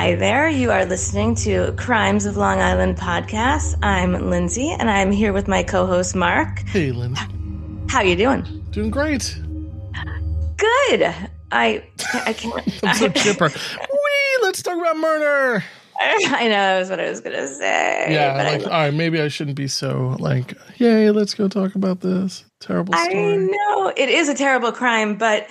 Hi there. You are listening to Crimes of Long Island podcast. I'm Lindsay, and I'm here with my co-host Mark. Hey, Lindsay. How you doing? Doing great. Good. I can't. I'm so chipper. Let's talk about murder. I know that's what I was gonna say. Yeah, all right, maybe I shouldn't be so yay, let's go talk about this terrible story. I know it is a terrible crime, but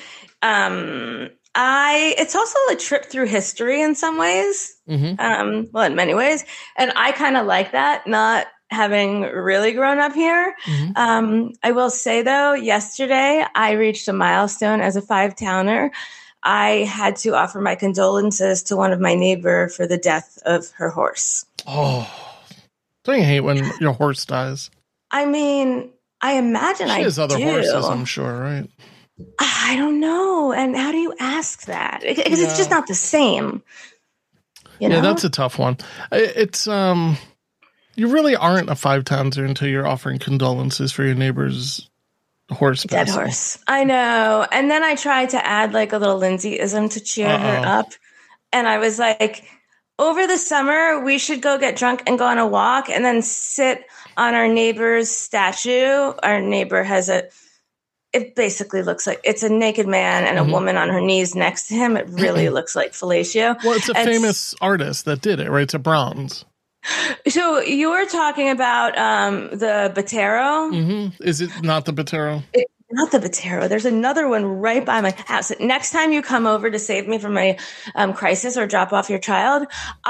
it's also a trip through history in some ways. Mm-hmm. Well, in many ways, and I kind of like that. Not having really grown up here. Mm-hmm. I will say though, yesterday I reached a milestone as a 5-towner. I had to offer my condolences to one of my neighbor for the death of her horse. Oh, don't you hate when your horse dies? I mean, I imagine she has other do. horses, I'm sure, right? I don't know. And how do you ask that? Because it's just not the same. You know? Yeah, that's a tough one. It's you really aren't a 5-towner until you're offering condolences for your neighbor's horse. Dead horse. I know. And then I tried to add a little Lindsay-ism to cheer her up. And I was like, over the summer, we should go get drunk and go on a walk and then sit on our neighbor's statue. Our neighbor has it basically looks like it's a naked man and a woman on her knees next to him. It really looks like fellatio. Well, it's a famous artist that did it, right? It's a bronze. So you were talking about the Botero. Mm-hmm. Is it not the Botero? It's not the Botero. There's another one right by my house. Next time you come over to save me from my crisis or drop off your child,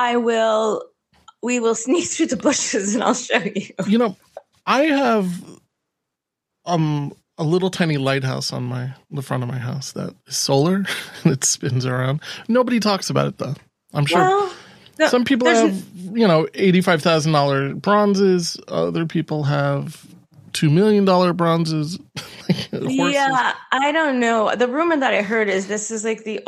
we will sneak through the bushes and I'll show you. You know, I have a little tiny lighthouse on the front of my house that is solar and it spins around. Nobody talks about it though. I'm sure. Well, no, some people have, $85,000 bronzes. Other people have $2 million bronzes. Yeah, I don't know. The rumor that I heard is this is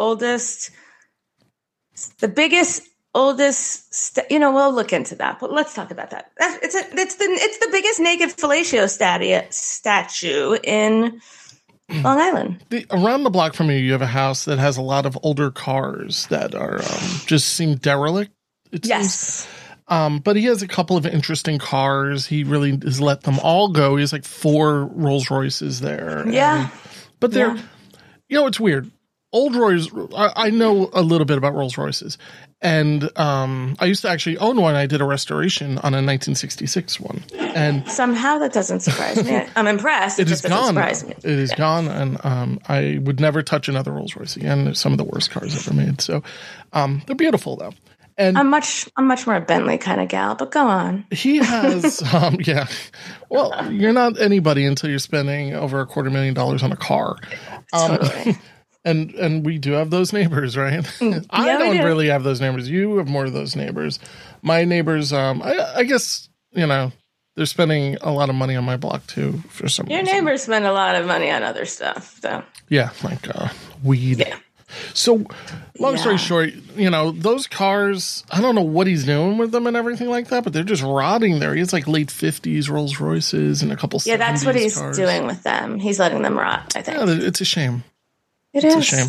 we'll look into that, but let's talk about that. It's the biggest naked fellatio statue in Long Island. Around the block from you have a house that has a lot of older cars that are just seem derelict. Yes. But he has a couple of interesting cars. He really has let them all go. He has 4 Rolls Royces there. Yeah. But they're, it's weird. Old Rolls, I know a little bit about Rolls Royces. And I used to actually own one. I did a restoration on a 1966 one. And somehow that doesn't surprise me. I'm impressed. It is gone. Surprise me. It is gone. And I would never touch another Rolls Royce again. They're some of the worst cars ever made. So they're beautiful, though. And I'm much more a Bentley kind of gal, but go on. He has, yeah. Well, you're not anybody until you're spending over $250,000 on a car. Totally. And we do have those neighbors, right? I don't really have those neighbors. You have more of those neighbors. My neighbors, I guess, they're spending a lot of money on my block too for some reason. Your neighbors spend a lot of money on other stuff, though. Yeah, weed. Yeah. So, long story short, those cars, I don't know what he's doing with them and everything like that, but they're just rotting there. He has late 50s Rolls Royces and a couple 70s that's what he's cars. Doing with them. He's letting them rot, I think. Yeah, it's a shame. It's a shame.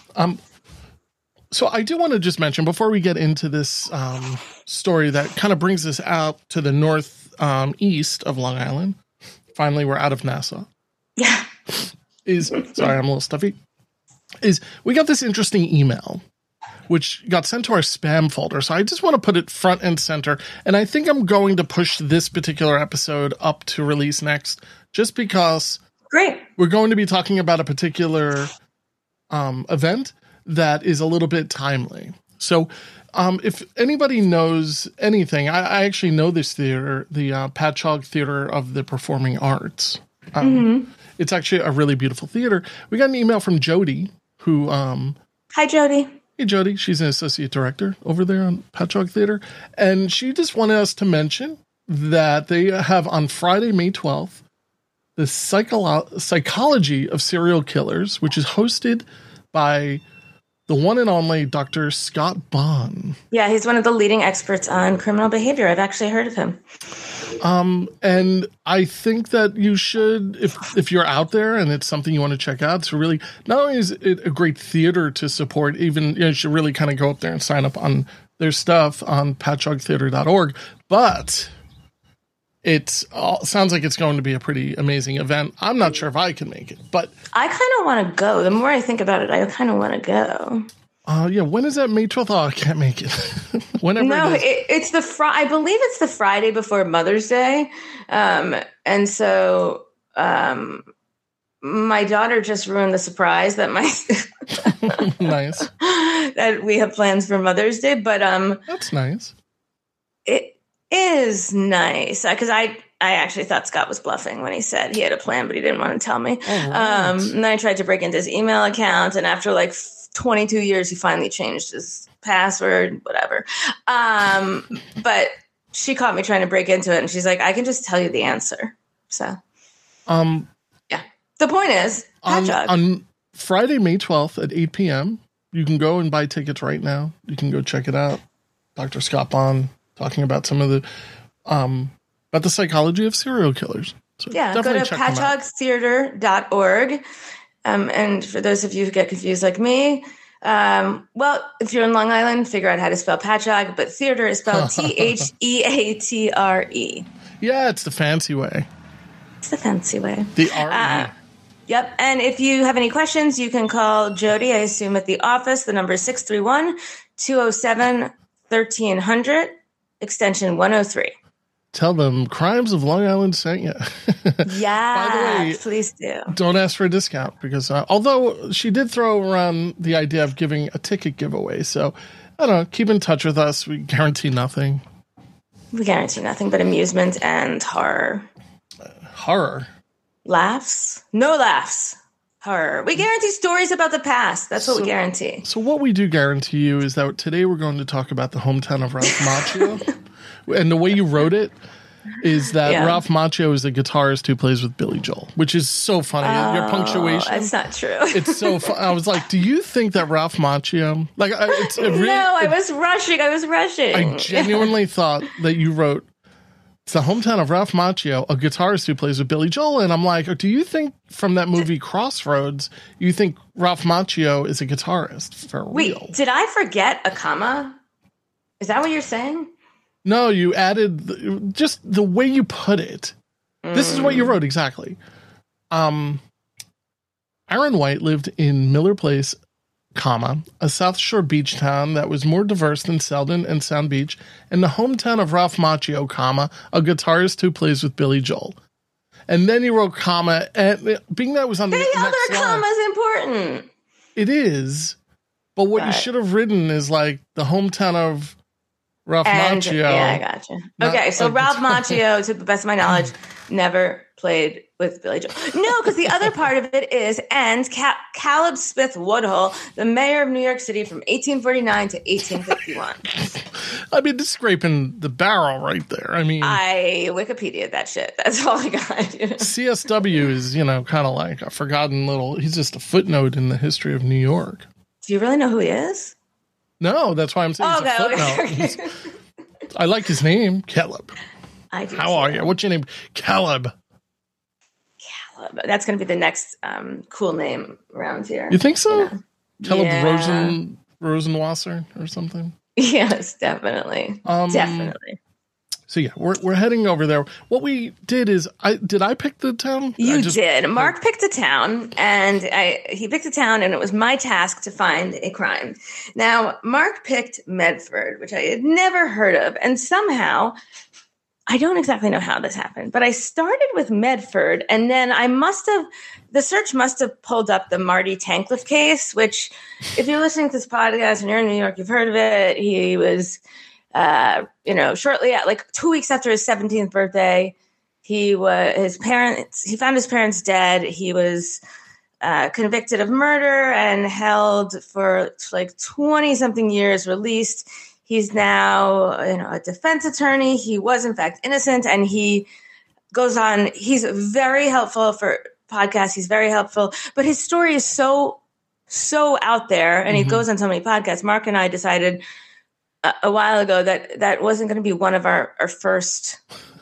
So I do want to just mention, before we get into this story that kind of brings us out to the north east of Long Island, finally we're out of Nassau. Yeah. Sorry, I'm a little stuffy. We got this interesting email, which got sent to our spam folder. So I just want to put it front and center. And I think I'm going to push this particular episode up to release next, just because we're going to be talking about a particular event that is a little bit timely. So if anybody knows anything, I actually know this theater, the Patchogue Theater of the Performing Arts. It's actually a really beautiful theater. We got an email from Jody, who hi, Jody. Hey, Jody. She's an associate director over there on Patchogue Theater. And she just wanted us to mention that they have on Friday, May 12th, the Psychology of Serial Killers, which is hosted by the one and only Dr. Scott Bond. Yeah, he's one of the leading experts on criminal behavior. I've actually heard of him. And I think that you should, if you're out there and it's something you want to check out, it's really, not only is it a great theater to support, even, you should really kind of go up there and sign up on their stuff on patchoguetheater.org, but it sounds like it's going to be a pretty amazing event. I'm not sure if I can make it, but I kind of want to go. The more I think about it, I kind of want to go. Yeah, when is that? May 12th? Oh, I can't make it. Whenever no, it's I believe it's the Friday before Mother's Day. And so my daughter just ruined the surprise that nice. that we have plans for Mother's Day. But that's nice. It is nice because I actually thought Scott was bluffing when he said he had a plan, but he didn't want to tell me. Right. And then I tried to break into his email account, and after like 22 years, he finally changed his password, whatever. But she caught me trying to break into it, and she's like, I can just tell you the answer. So, yeah. The point is, on Friday, May 12th at 8 p.m., you can go and buy tickets right now. You can go check it out. Dr. Scott Bond talking about some of the, about the psychology of serial killers. So yeah, go to patchoguetheater.org. And for those of you who get confused like me, well, if you're in Long Island, figure out how to spell Patchogue, but theater is spelled Theatre. Yeah, it's the fancy way. It's the fancy way. The R-E. Yep. And if you have any questions, you can call Jody, I assume, at the office. The number is 631-207-1300, extension 103. Tell them Crimes of Long Island sent you. Yeah, by the way, please do. Don't ask for a discount because although she did throw around the idea of giving a ticket giveaway. So, I don't know, keep in touch with us. We guarantee nothing. We guarantee nothing but amusement and horror. Horror? Laughs? No laughs. Horror. We guarantee stories about the past. That's what we guarantee. So what we do guarantee you is that today we're going to talk about the hometown of Ralph Macchio. And the way you wrote it is that Ralph Macchio is a guitarist who plays with Billy Joel, which is so funny. Your punctuation. That's not true. It's so fun. I was like, do you think that Ralph Macchio... Like, I was rushing. I genuinely thought that you wrote, it's the hometown of Ralph Macchio, a guitarist who plays with Billy Joel. And I'm like, do you think from that movie Crossroads, you think Ralph Macchio is a guitarist for real? Wait, did I forget a comma? Is that what you're saying? No, you added just the way you put it. This is what you wrote exactly. Aaron White lived in Miller Place, a South Shore beach town that was more diverse than Selden and Sound Beach, and the hometown of Ralph Macchio, a guitarist who plays with Billy Joel. And then he wrote comma, and being that was on the next line. The other comma is important. It is, but what you should have written is like the hometown of Ralph Macchio. Yeah, I gotcha. Okay, so Ralph Macchio, to the best of my knowledge, never played with Billy Joel. No, because the other part of it is, and Caleb Smith Woodhull, the mayor of New York City from 1849 to 1851. I mean, it's scraping the barrel right there. I mean, I Wikipedia that shit. That's all I got. CSW is, kind of like a forgotten he's just a footnote in the history of New York. Do you really know who he is? No, that's why I'm saying it's a footnote. Okay. I like his name, Caleb. How are you? What's your name? Caleb. That's going to be the next cool name around here. You think so? Caleb Rosenwasser or something? Yes, definitely. Definitely. So yeah, we're heading over there. What we did is, did I pick the town? You did. Mark picked a town, and he picked a town, and it was my task to find a crime. Now, Mark picked Medford, which I had never heard of, and somehow, I don't exactly know how this happened, but I started with Medford, and then the search must have pulled up the Marty Tankleff case, which, if you're listening to this podcast and you're in New York, you've heard of it. He was... shortly at 2 weeks after his 17th birthday, he found his parents dead. He was convicted of murder and held for 20 something years, released. He's now, a defense attorney. He was in fact innocent, and he goes on. He's very helpful for podcasts. He's very helpful, but his story is so out there, and he goes on so many podcasts. Mark and I decided a while ago that wasn't going to be one of our first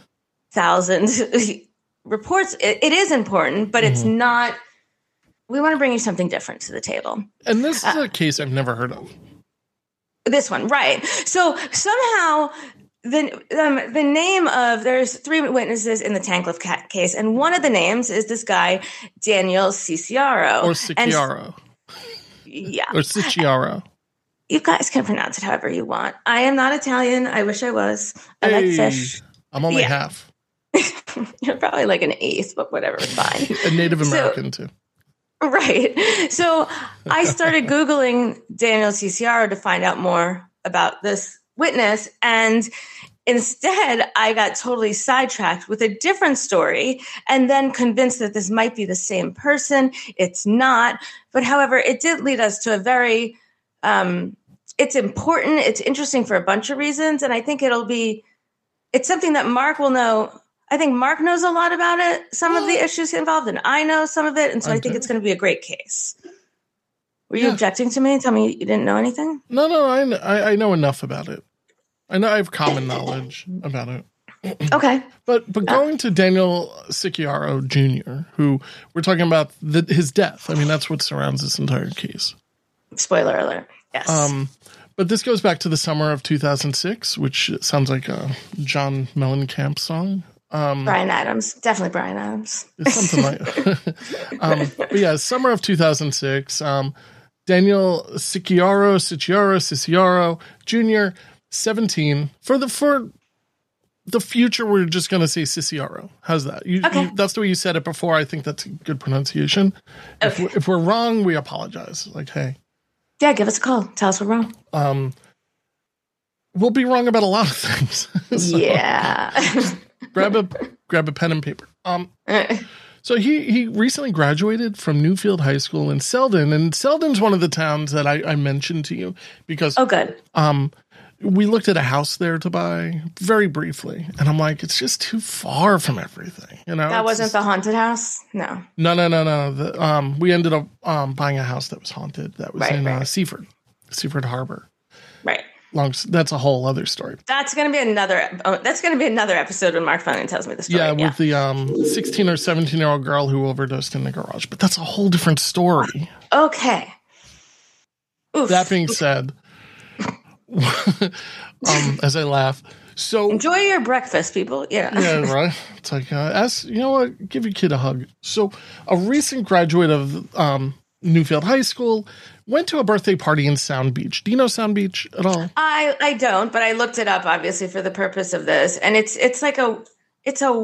1,000 reports. It is important, but it's not. We want to bring you something different to the table. And this is a case I've never heard of. This one, right. So somehow the name of, there's 3 witnesses in the Tancliffe case, and one of the names is this guy, Daniel Cicciaro. Or Cicciaro. Yeah. Or Cicciaro. You guys can pronounce it however you want. I am not Italian. I wish I was. I like fish. I'm only half. You're probably like an eighth, but whatever, fine. A Native American, too. Right. So I started Googling Daniel Cicciaro to find out more about this witness. And instead, I got totally sidetracked with a different story and then convinced that this might be the same person. It's not. But however, it did lead us to a very, it's important. It's interesting for a bunch of reasons. And I think it's something that Mark will know. I think Mark knows a lot about it, some of the issues involved, and I know some of it. And so I think it's going to be a great case. Were you objecting to me? Tell me you didn't know anything? No, I know enough about it. I know I have common knowledge about it. Okay. But going to Daniel Cicciaro Jr., who we're talking about his death. I mean, that's what surrounds this entire case. Spoiler alert. Yes. But this goes back to the summer of 2006, which sounds like a John Mellencamp song. Bryan Adams. Definitely Bryan Adams. It's something like but yeah, summer of 2006. Daniel Cicciaro Jr., 17. For the future, we're just going to say Cicciaro. How's that? Okay. That's the way you said it before. I think that's a good pronunciation. Okay. If we're wrong, we apologize. Like, hey. Yeah, give us a call. Tell us we're wrong. We'll be wrong about a lot of things. So, yeah. grab a pen and paper. So he recently graduated from Newfield High School in Selden, and Selden's one of the towns that I mentioned to you because good. We looked at a house there to buy very briefly, and I'm like, it's just too far from everything. You know, that wasn't the haunted house. No. We ended up buying a house that was haunted. That was in Seaford Harbor. Right. That's a whole other story. That's going to be another episode when Mark finally tells me the story. Yeah, with the 16 or 17-year-old girl who overdosed in the garage. But that's a whole different story. Okay. Oof. That being said, as I laugh, so enjoy your breakfast, people. Yeah, right. It's like give your kid a hug. So a recent graduate of Newfield High School went to a birthday party in Sound Beach. Do you know Sound Beach at all? I don't, but I looked it up obviously for the purpose of this, and it's a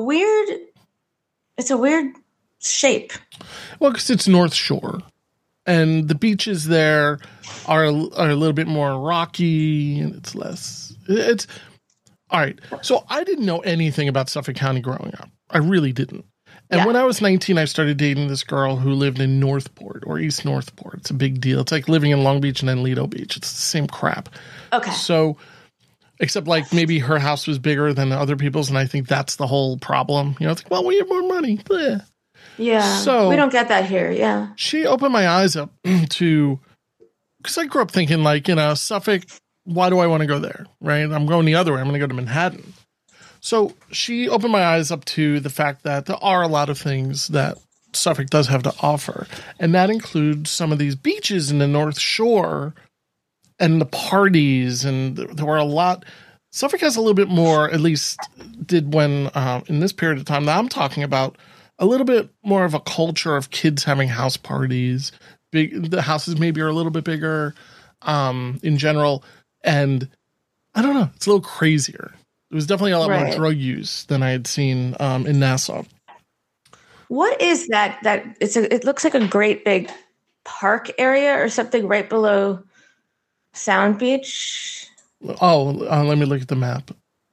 weird shape. Well, because it's North Shore, and the beaches there are a little bit more rocky, and it's all right. So I didn't know anything about Suffolk County growing up. I really didn't. And when I was 19, I started dating this girl who lived in Northport or East Northport. It's a big deal. It's like living in Long Beach and then Lido Beach. It's the same crap. Okay. So, except like maybe her house was bigger than other people's, and I think that's the whole problem. You know, it's like, well, we have more money. Bleh. Yeah. So we don't get that here. Yeah. She opened my eyes up to, because I grew up thinking like, Suffolk, why do I want to go there? Right? I'm going the other way. I'm going to go to Manhattan. So she opened my eyes up to the fact that there are a lot of things that Suffolk does have to offer. And that includes some of these beaches in the North Shore and the parties. And there were a lot. Suffolk has a little bit more, at least did when, in this period of time that I'm talking about, a little bit more of a culture of kids having house parties. The houses maybe are a little bit bigger in general. And I don't know, it's a little crazier. There was definitely a lot more drug use than I had seen in Nassau. What is that? It looks like a great big park area or something right below Sound Beach. Oh, let me look at the map.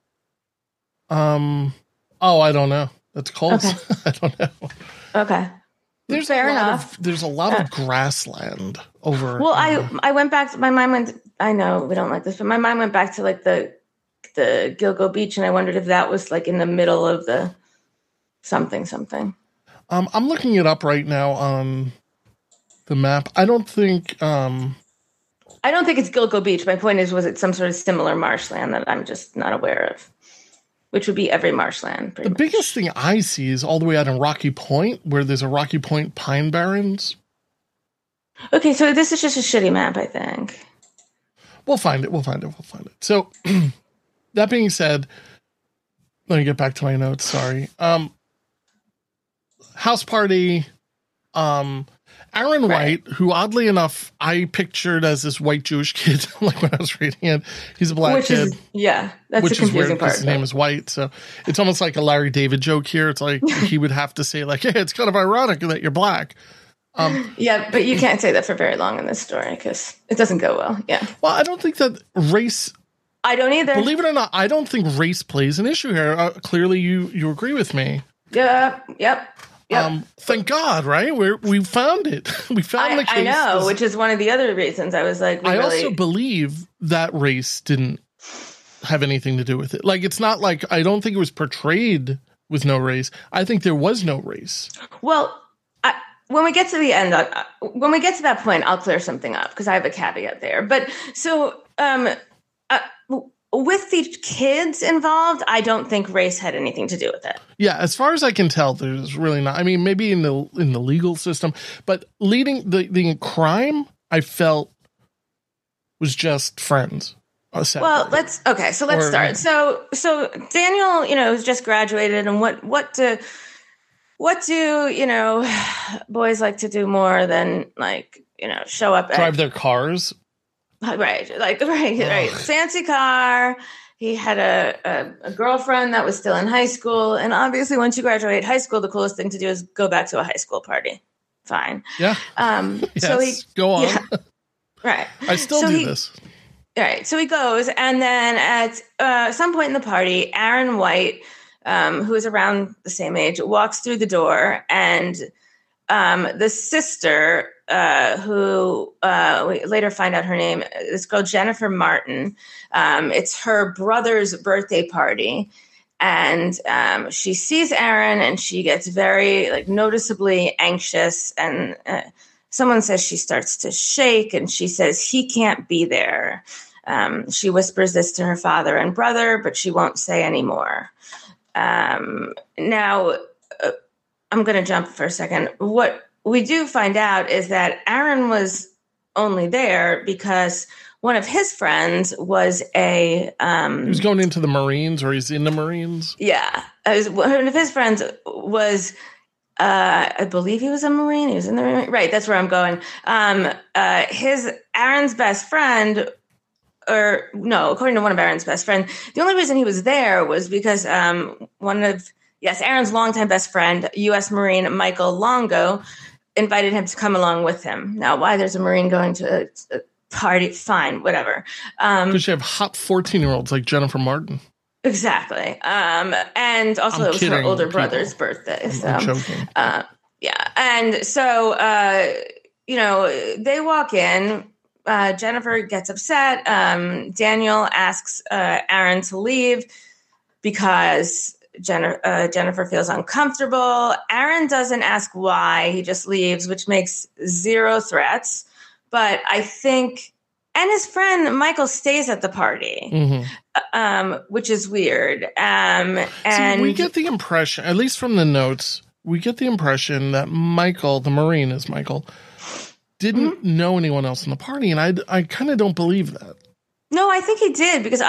I don't know. That's close. Okay. I don't know. Okay. Fair enough. There's a lot of grassland over. Well, I went back. My mind went. I know we don't like this, but my mind went back to like the Gilgo Beach, and I wondered if that was like in the middle of the something. I'm looking it up right now on the map. I don't think it's Gilgo Beach. My point is, was it some sort of similar marshland that I'm just not aware of? Which would be every marshland. The biggest thing I see is all the way out in Rocky Point, where there's a Rocky Point Pine Barrens. Okay, so this is just a shitty map, I think. We'll find it. So that being said, let me get back to my notes. Sorry. House party. Aaron White, who oddly enough I pictured as this white Jewish kid, like when I was reading it, he's a black kid. That's the confusing part. His name is White, so it's almost like a Larry David joke here. It's like he would have to say like, "Hey, it's kind of ironic that you're black." Yeah, but you can't say that for very long in this story because it doesn't go well. Yeah. Well, I don't think that race. I don't either. Believe it or not, I don't think race plays an issue here. Clearly, you agree with me. Yeah. Yep. Thank God, right? We found it. We found the case. I know, which is one of the other reasons I was like, also believe that race didn't have anything to do with it. Like, it's not like, I don't think it was portrayed with no race. I think there was no race. Well, when we get to the end, when we get to that point, I'll clear something up because I have a caveat there. But so, with the kids involved, I don't think race had anything to do with it. Yeah, as far as I can tell, there's really not. I mean, maybe in the legal system, but leading the crime, I felt was just friends. Well, let's start. So Daniel, has just graduated, and what do boys like to do more than show up, drive their cars. Right. Fancy car. He had a girlfriend that was still in high school. And obviously, once you graduate high school, the coolest thing to do is go back to a high school party. Fine. Yeah. Yes, go on. Yeah, right. I still do this. Right. So he goes. And then at some point in the party, Aaron White, who is around the same age, walks through the door. And the sister, who we later find out her name, this girl Jennifer Martin. It's her brother's birthday party, and she sees Aaron, and she gets very noticeably anxious. And someone says she starts to shake, and she says he can't be there. She whispers this to her father and brother, but she won't say anymore. Now, I'm going to jump for a second. What we do find out is that Aaron was only there because one of his friends was he was going into the Marines, or he's in the Marines. Yeah. One of his friends was, I believe he was a Marine. He was in the Marine. Right. That's where I'm going. Aaron's best friend, or no, according to one of Aaron's best friends, the only reason he was there was because Aaron's longtime best friend, U.S. Marine Michael Longo, invited him to come along with him. Now, why there's a Marine going to a party, fine, whatever. Because you have hot 14-year-olds like Jennifer Martin. Exactly. And also it was her older brother's birthday. So, I'm joking. Yeah. And so, they walk in. Jennifer gets upset. Daniel asks Aaron to leave because Jennifer feels uncomfortable. Aaron doesn't ask why. He just leaves, which makes zero threats. But I think, and his friend Michael stays at the party, which is weird. And we get the impression, at least from the notes, that Michael, the Marine is Michael, didn't know anyone else in the party. And I kind of don't believe that. No, I think he did because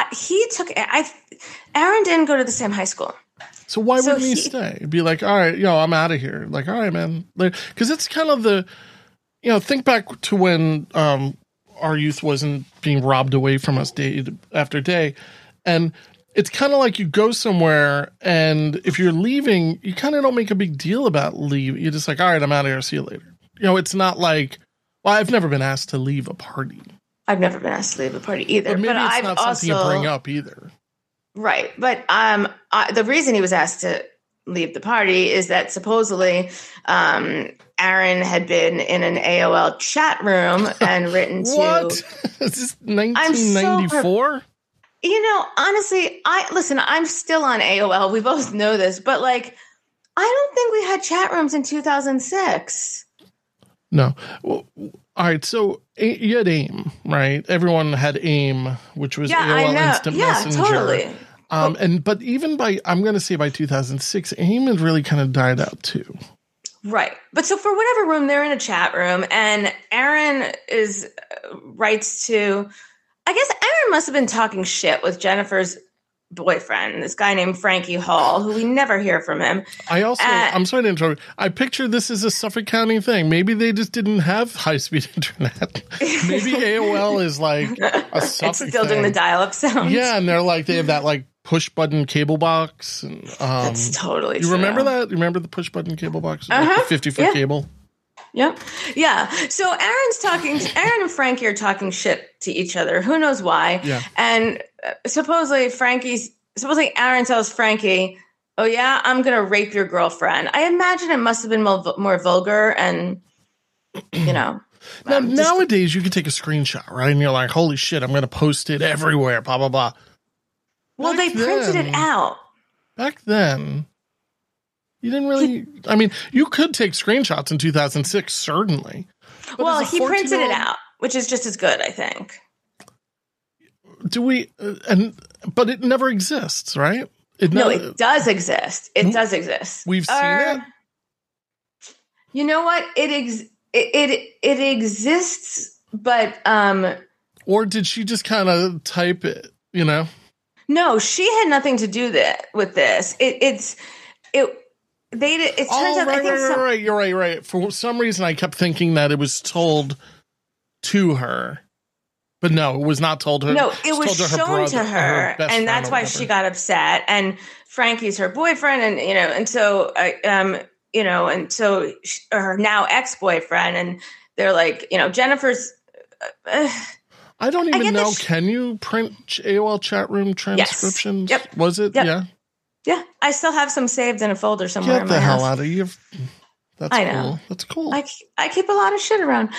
Aaron didn't go to the same high school. So why wouldn't he stay? It'd be like, all right, I'm out of here. Like, all right, man. Because it's kind of think back to when our youth wasn't being robbed away from us day after day. And it's kind of like you go somewhere, and if you're leaving, you kind of don't make a big deal about leave. You're just like, all right, I'm out of here. See you later. It's not like, well, I've never been asked to leave a party. I've never been asked to leave a party either. But maybe it's I've not something you bring up either. Right. But the reason he was asked to leave the party is that supposedly Aaron had been in an AOL chat room and written to... What? Is this 1994? Honestly, I'm still on AOL. We both know this. But, I don't think we had chat rooms in 2006. No. Well, all right. So you had AIM, right? Everyone had AIM, which was AOL Instant Messenger. Totally. But even I'm going to say by 2006, AIM had really kind of died out too. Right. But so for whatever room, they're in a chat room, and Aaron writes to I guess Aaron must have been talking shit with Jennifer's boyfriend, this guy named Frankie Hall, who we never hear from him. I'm sorry to interrupt. I picture this as a Suffolk County thing. Maybe they just didn't have high-speed internet. Maybe AOL is like a Suffolk It's still doing the dial-up sound. Yeah, and they're like, they have that like push-button cable box. And, that's totally true. You remember that? You remember the push-button cable box? Like the 50-foot cable? Yep. Yeah. So Aaron and Frankie are talking shit to each other. Who knows why? Yeah. And supposedly Aaron tells Frankie, "Oh yeah, I'm going to rape your girlfriend." I imagine it must have been more vulgar and, nowadays you can take a screenshot, right? And you're like, holy shit, I'm going to post it everywhere, blah, blah, blah. Well, they printed it out. Back then, you didn't really... I mean, you could take screenshots in 2006, certainly. Well, he printed it out, which is just as good, I think. But it never exists, right? It does exist. It does exist. We've seen it? You know what? It exists, but... Or did she just kind of type it, No, she had nothing to do with this. It turns out. Right. You're right. For some reason, I kept thinking that it was told to her, but no, it was not told to her. No, it was shown to her, and that's why she got upset. And Frankie's her boyfriend, and so her now ex-boyfriend, and they're like, Jennifer's. I don't even know. Can you print AOL chat room transcriptions? Yes. Yep. Was it? Yep. Yeah. Yeah, I still have some saved in a folder somewhere. Get the hell out of you! That's I know. Cool. That's cool. I keep a lot of shit around.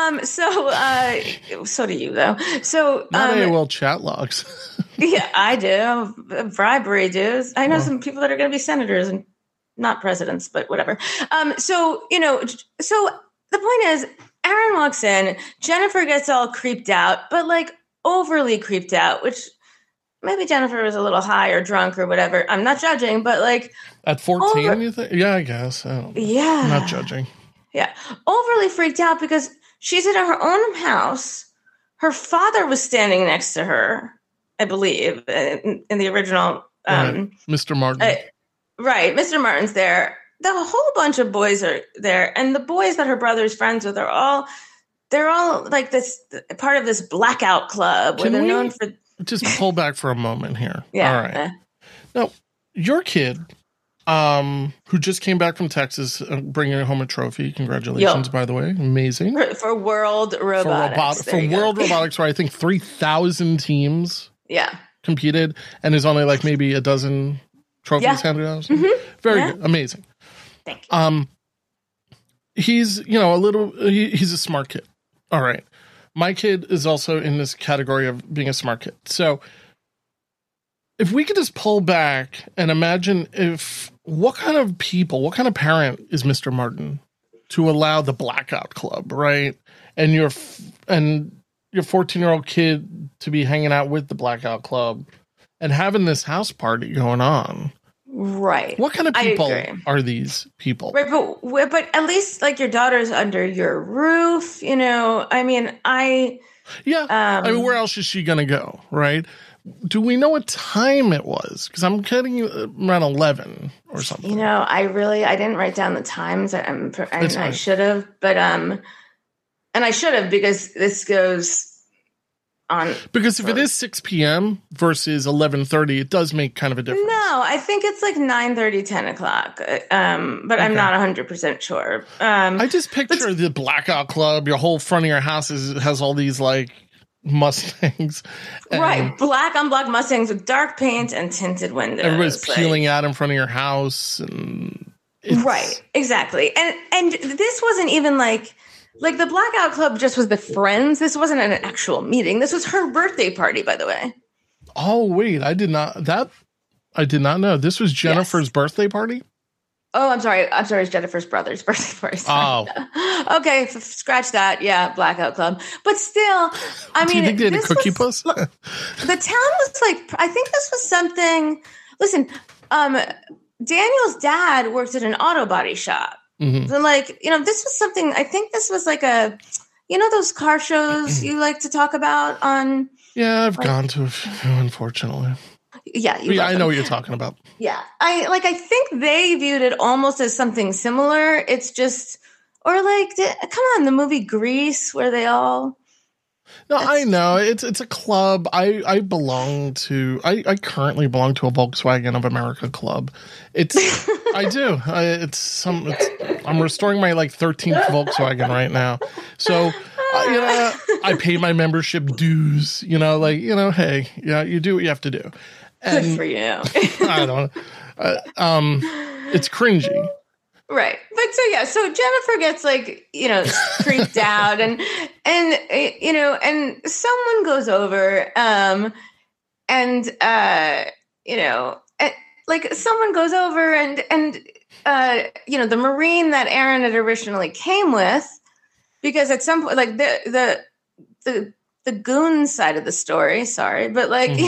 So do you though. So not AOL chat logs. Yeah, I do. Bribery dues. I know some people that are going to be senators and not presidents, but whatever. So the point is, Aaron walks in. Jennifer gets all creeped out, but like overly creeped out, which. Maybe Jennifer was a little high or drunk or whatever. I'm not judging, but like... At 14, you think? Yeah, I guess. I don't know. Yeah. I'm not judging. Yeah. Overly freaked out because she's in her own house. Her father was standing next to her, I believe, in the original... Right. Mr. Martin. Right. Mr. Martin's there. The whole bunch of boys are there. And the boys that her brother's friends with are all... They're all like this part of this blackout club where they're known for... Just pull back for a moment here. Yeah. All right. Now, your kid, who just came back from Texas, bringing home a trophy. Congratulations, by the way. Amazing. For World Robotics. For World Robotics, where I think 3,000 teams competed, and there's only like maybe a dozen trophies handed out. Mm-hmm. Very good. Amazing. Thank you. He's, he's a smart kid. All right. My kid is also in this category of being a smart kid. So if we could just pull back and imagine what kind of parent is Mr. Martin to allow the blackout club, right? And your 14-year-old kid to be hanging out with the blackout club and having this house party going on. Right. What kind of people are these people? Right, but at least like your daughter's under your roof, I mean, where else is she going to go, right? Do we know what time it was? Because I'm getting around 11 or something. I didn't write down the times. I should have, but and I should have because this goes on. Because if it is 6 p.m. versus 11:30, it does make kind of a difference. No, I think it's like 9:30, 10 o'clock. But I'm not 100% sure. I just picture the blackout club. Your whole front of your house has all these like Mustangs. Right. Black on black Mustangs with dark paint and tinted windows. Everybody's peeling out in front of your house. And right. Exactly. And this wasn't even like the blackout club just was the friends. This wasn't an actual meeting. This was her birthday party, by the way. Oh, wait. I did not know. This was Jennifer's birthday party? Oh, I'm sorry. It's Jennifer's brother's birthday party. Sorry. Oh. Okay. Scratch that. Yeah. Blackout club. But still, Do you think they had a cookie puss? The town was like, I think this was something. Listen, Daniel's dad worked at an auto body shop. Mm-hmm. And this was something, I think this was like those car shows you like to talk about on Yeah, I've gone to a few, unfortunately. Yeah, I know what you're talking about. Yeah, I think they viewed it almost as something similar. It's just, or like, come on, the movie Grease, where they all. No, I know it's a club. I currently belong to a Volkswagen of America club. I do. I'm restoring my 13th Volkswagen right now. So, I pay my membership dues. Hey, you do what you have to do. And good for you. I don't. It's cringy. Right. But so Jennifer gets freaked out and someone goes over, someone goes over and the Marine that Aaron had originally came with, because at some point, the goon side of the story, sorry, but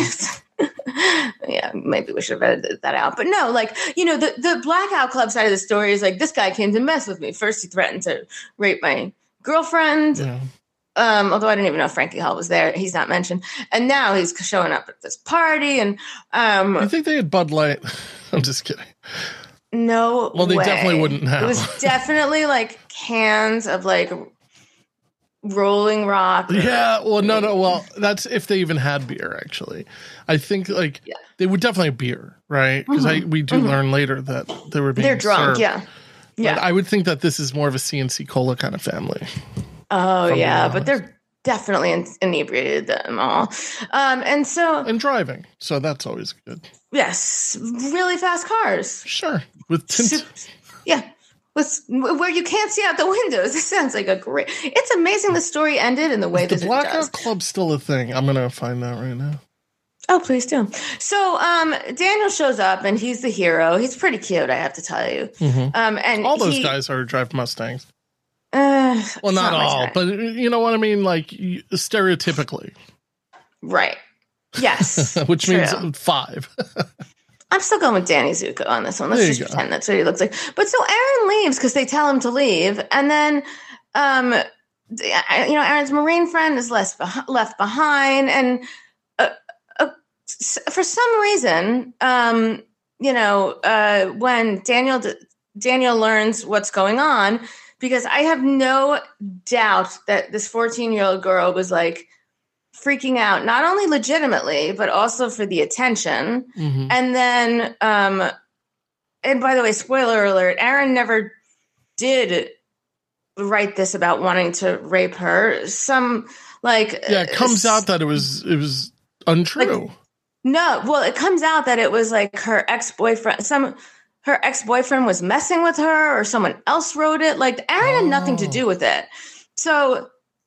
yeah, maybe we should have edited that out. But no, the Blackout Club side of the story is this guy came to mess with me. First, he threatened to rape my girlfriend. Yeah. Although I didn't even know Frankie Hall was there. He's not mentioned. And now he's showing up at this party. And I think they had Bud Light. I'm just kidding. No. Well, they definitely wouldn't have. It was definitely cans of Rolling Rock. Yeah, well, no. Well, that's if they even had beer. Actually, I think they would definitely have beer, right? Because we do learn later that they're drunk. Served. Yeah. But I would think that this is more of a CNC Cola kind of family. Oh yeah, but they're definitely inebriated them all, and driving. So that's always good. Yes, really fast cars. Sure, with tint. Yeah. Where you can't see out the windows. It sounds like a great. It's amazing the story ended in the way that it does. The Blackout Club's still a thing. I'm gonna find that right now. Oh, please do. So, Daniel shows up and he's the hero. He's pretty cute, I have to tell you. Mm-hmm. And all those guys drive Mustangs. Well, not all, but you know what I mean. Stereotypically, right? Yes, which means 5. I'm still going with Danny Zuko on this one. Let's just pretend that's what he looks like. But so Aaron leaves because they tell him to leave. And then, Aaron's Marine friend is left behind. And for some reason, when Daniel learns what's going on, because I have no doubt that this 14-year-old girl was freaking out, not only legitimately, but also for the attention. Mm-hmm. And then, and by the way, spoiler alert, Aaron never did write this about wanting to rape her. it comes out that it was untrue. No, well, it comes out that it was her ex-boyfriend, her ex-boyfriend was messing with her or someone else wrote it. Aaron had nothing to do with it. So,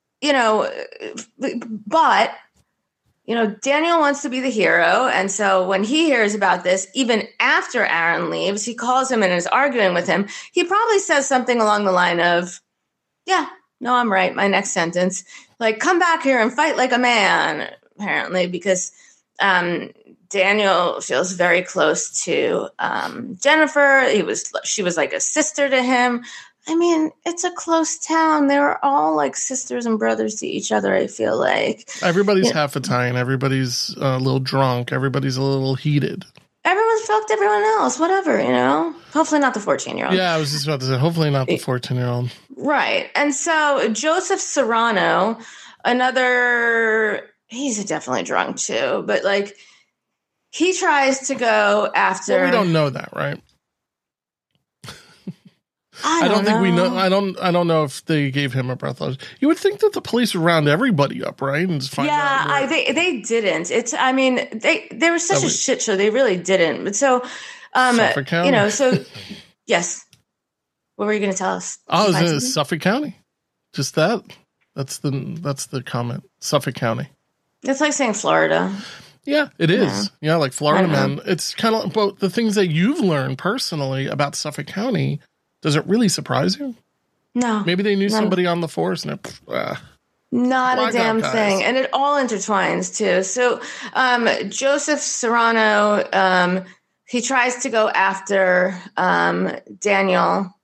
but, Daniel wants to be the hero. And so when he hears about this, even after Aaron leaves, he calls him and is arguing with him. He probably says something along the line of, yeah, no, I'm right. My next sentence, come back here and fight like a man, apparently, because Daniel feels very close to Jennifer. She was like a sister to him. I mean, it's a close town. They were all sisters and brothers to each other, I feel like. Everybody's half Italian. Everybody's a little drunk. Everybody's a little heated. Everyone's fucked everyone else. Whatever, Hopefully not the 14-year-old. Yeah, I was just about to say, hopefully not the 14-year-old. Right. And so Joseph Serrano, he's definitely drunk too, but he tries to go after. Well, we don't know that, right? I don't think we know. I don't know if they gave him a breathalyzer. You would think that the police would round everybody up, right? And just find out. They didn't. They were such a shit show. They really didn't. But so, Suffolk County? Yes. What were you going to tell us? Oh, it was Suffolk County. Just that. That's the comment. Suffolk County. It's like saying Florida. Yeah, it is. Yeah, like Florida man. It's kind of about the things that you've learned personally about Suffolk County. Does it really surprise you? No. Maybe they knew somebody on the force and not a damn thing. And it all intertwines too. So Joseph Serrano, he tries to go after Daniel.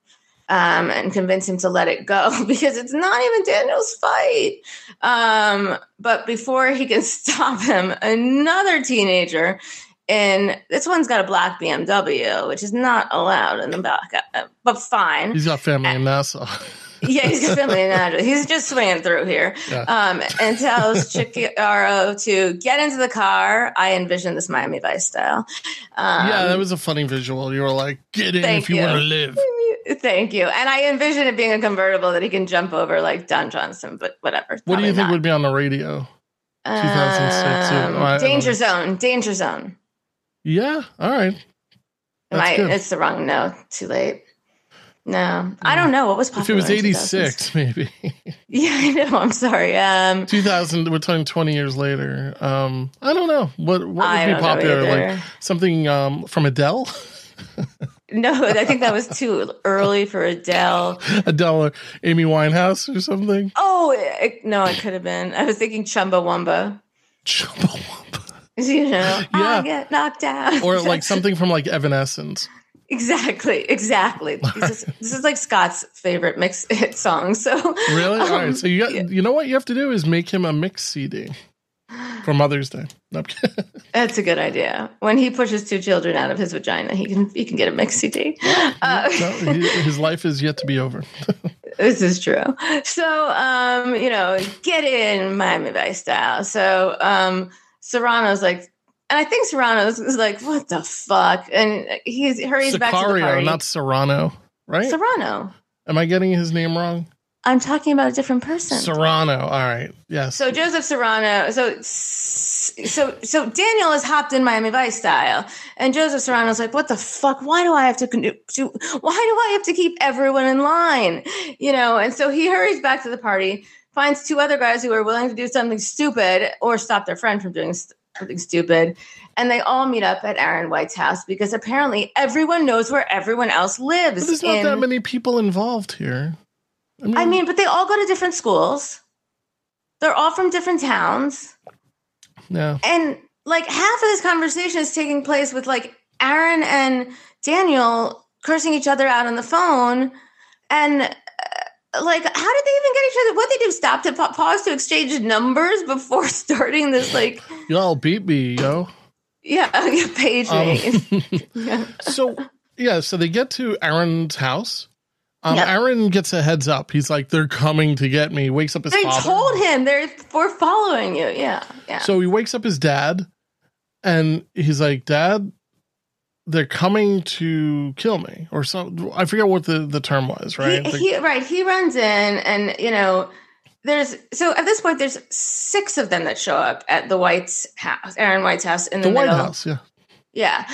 and convince him to let it go because it's not even Daniel's fight. But before he can stop him, another teenager, and this one's got a black BMW, which is not allowed in the back, but fine. He's got family in Nassau. Yeah, he's got family in Nassau. He's just swinging through here. Yeah. And tells Chikaro to get into the car. I envision this Miami Vice style. Yeah, that was a funny visual. You were like, get in if you want to live. Thank you. And I envision it being a convertible that he can jump over like Don Johnson, but whatever. What do you think would be on the radio? 2006. Danger Zone. Danger Zone. Yeah. All right. It's the wrong no. Too late. No, I don't know what was popular. If it was 86, maybe. Yeah, I know. I'm sorry. 2000. We're talking 20 years later. I don't know what would be popular. Like something from Adele. No, I think that was too early for Adele. Adele or Amy Winehouse or something. Oh no, it could have been. I was thinking Chumbawamba. Chumbawamba. You know, yeah. I get knocked out. Or like something from like Evanescence. Exactly. This is like Scott's favorite mix hit song. So really, all right. So you know what you have to do is make him a mix CD for Mother's Day. That's a good idea. When he pushes two children out of his vagina, he can get a mix CD. His life is yet to be over. This is true. So get in Miami Vice style. So Serrano's like. And I think Serrano is like, what the fuck? And he hurries back to the party. Not Serrano, right? Serrano. Am I getting his name wrong? I'm talking about a different person. Serrano. All right. Yes. So Joseph Serrano. So Daniel has hopped in Miami Vice style, and Joseph Serrano's like, what the fuck? Why do I have to keep everyone in line? And so he hurries back to the party, finds two other guys who are willing to do something stupid or stop their friend from doing something stupid, and they all meet up at Aaron White's house because apparently everyone knows where everyone else lives. But there's not that many people involved here. I mean, but they all go to different schools. They're all from different towns. Yeah. And like half of this conversation is taking place with like Aaron and Daniel cursing each other out on the phone. And like, how did they even get each other? What they do? Stop to pause to exchange numbers before starting this? Like, y'all beat me, yo. Yeah, page me. Yeah. So they get to Aaron's house. Aaron gets a heads up. He's like, they're coming to get me. Wakes up his father. They told him we're following you. Yeah. So he wakes up his dad, and he's like, Dad, they're coming to kill me, or so. I forget what the term was. Right. He runs in, and at this point there's 6 of them that show up at the White's house, Aaron White's house in the White middle. House. Yeah. Yeah,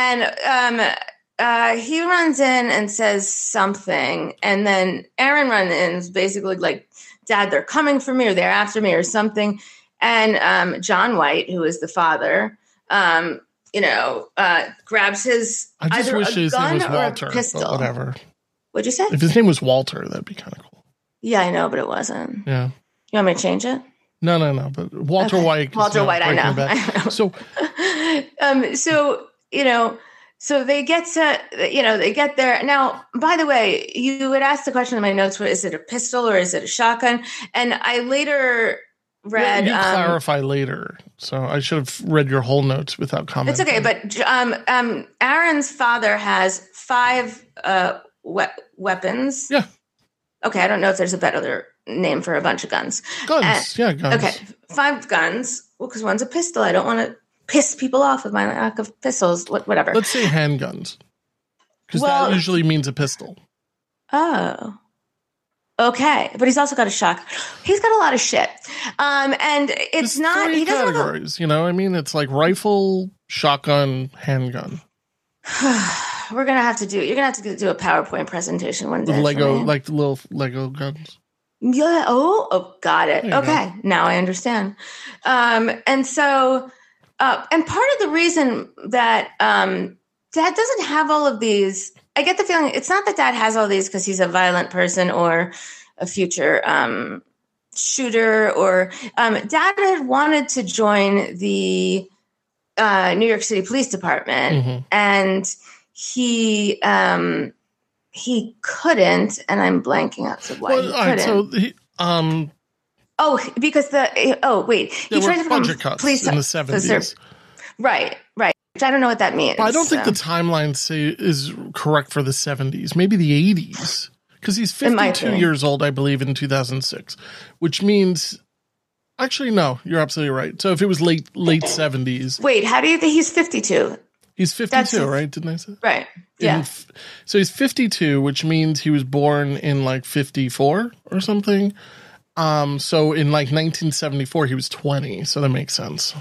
and he runs in and says something, and then Aaron runs in, basically like, Dad, they're coming for me, or they're after me, or something. And John White, who is the father, grabs his either a gun or Walter, a pistol. Whatever. What'd you say? If his name was Walter, that'd be kind of cool. Yeah, I know, but it wasn't. Yeah. You want me to change it? No. But Walter White. Walter White, I know. So, So they get they get there. Now, by the way, you had asked the question in my notes, is it a pistol or is it a shotgun? And I later read... You clarify later. So I should have read your whole notes without commenting. It's okay, but Aaron's father has 5 weapons. Yeah. Okay, I don't know if there's a better name for a bunch of guns. Guns. Guns. Okay, 5 guns. Well, because one's a pistol. I don't want to piss people off with my lack of pistols, whatever. Let's say handguns, because that usually means a pistol. Oh, okay. But he's also got a shotgun. He's got a lot of shit. And it's There's not. 3 he doesn't categories. It's like rifle, shotgun, handgun. You're gonna have to do a PowerPoint presentation one day. Lego, like the little Lego guns. Yeah. Oh, got it. Okay, now I understand. And so. And part of the reason that Dad doesn't have all of these, I get the feeling it's not that Dad has all these because he's a violent person or a future shooter, or Dad had wanted to join the New York City Police Department, and he he couldn't, and I'm blanking out to why he couldn't. Because he tried to budget cuts in the 70s. Right. Which I don't know what that means. But I don't think the timeline is correct for the 70s. Maybe the 80s, because he's 52 years old, I believe, in 2006, which means. Actually, no, you're absolutely right. So if it was late 70s. Wait, how do you think he's 52? He's 52, right? Didn't I say? Right. Yeah. So he's 52, which means he was born in like 54 or something. So in like 1974, he was 20. So that makes sense.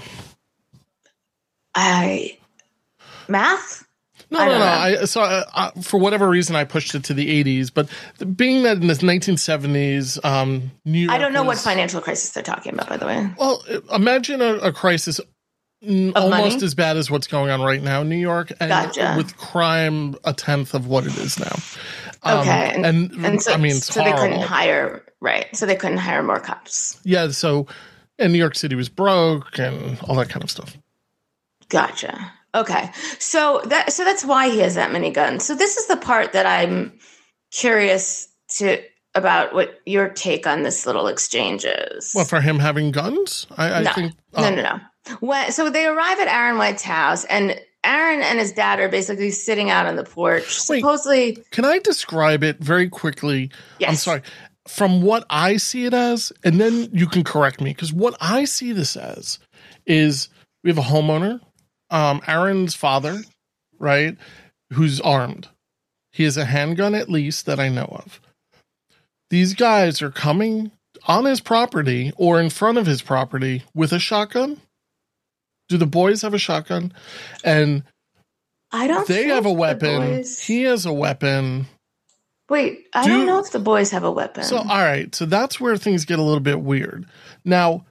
Math? No. For whatever reason, I pushed it to the 80s. But being that in the 1970s, New York. I don't know what financial crisis they're talking about, by the way. Well, imagine a crisis almost money? As bad as what's going on right now in New York, and with crime a tenth of what it is now. Okay, and so, I mean, it's horrible. They couldn't hire So they couldn't hire more cops. Yeah. So, and New York City was broke and all that kind of stuff. Gotcha. Okay, so that's why he has that many guns. So this is the part that I'm curious about what your take on this little exchange is. Well, for him having guns, I think no. So they arrive at Aaron White's house, and Aaron and his dad are basically sitting out on the porch. Wait, supposedly, can I describe it very quickly? Yes. I'm sorry. From what I see it as, and then you can correct me, because what I see this as is we have a homeowner. Aaron's father, right, who's armed. He has a handgun at least that I know of. These guys are coming on his property or in front of his property with a shotgun. Do the boys have a shotgun? And I don't they have a weapon. He has a weapon. Wait, I don't know if the boys have a weapon. So, all right. So that's where things get a little bit weird. Now,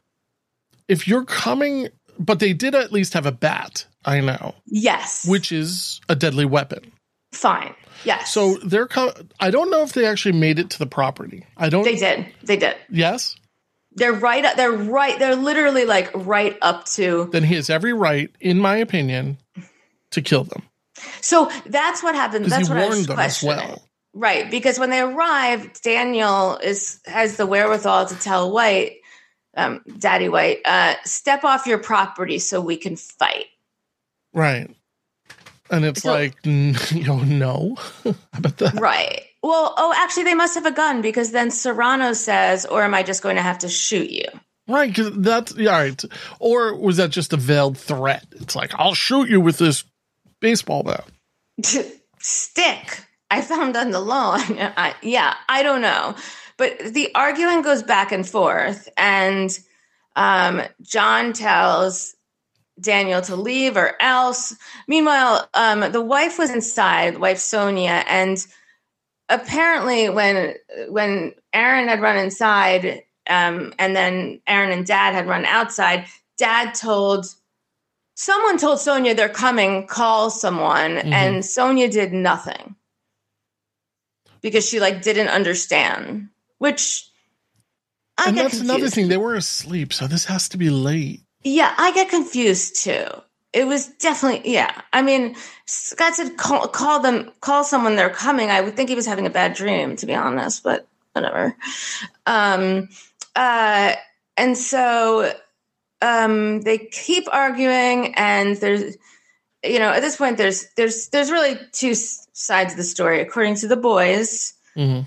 if you're coming... But they did at least have a bat, I know. Yes. Which is a deadly weapon. Fine. Yes. So I don't know if they actually made it to the property. They did. Yes? They're literally like right up to. Then he has every right, in my opinion, to kill them. So that's what happened. That's what I was questioning. As well. Right. Because when they arrive, Daniel has the wherewithal to tell White, Daddy White, step off your property so we can fight. Right. And it's no. How about that? Right. Well, actually, they must have a gun, because then Serrano says, or am I just going to have to shoot you? Right, because that's, all right. Or was that just a veiled threat? It's like, I'll shoot you with this baseball bat. Stick. I found on the lawn. I don't know. But the arguing goes back and forth, and John tells Daniel to leave or else. Meanwhile, the wife was inside, wife Sonia, and apparently when Aaron had run inside, and then Aaron and Dad had run outside, someone told Sonia they're coming, call someone, and Sonia did nothing because she didn't understand. Which I get confused. Another thing. They were asleep, so this has to be late. Yeah, I get confused too. It was definitely, yeah. I mean, Scott said call someone, they're coming. I would think he was having a bad dream, to be honest, but whatever. And so they keep arguing, and there's, at this point, there's really two sides of the story, according to the boys. Mm-hmm.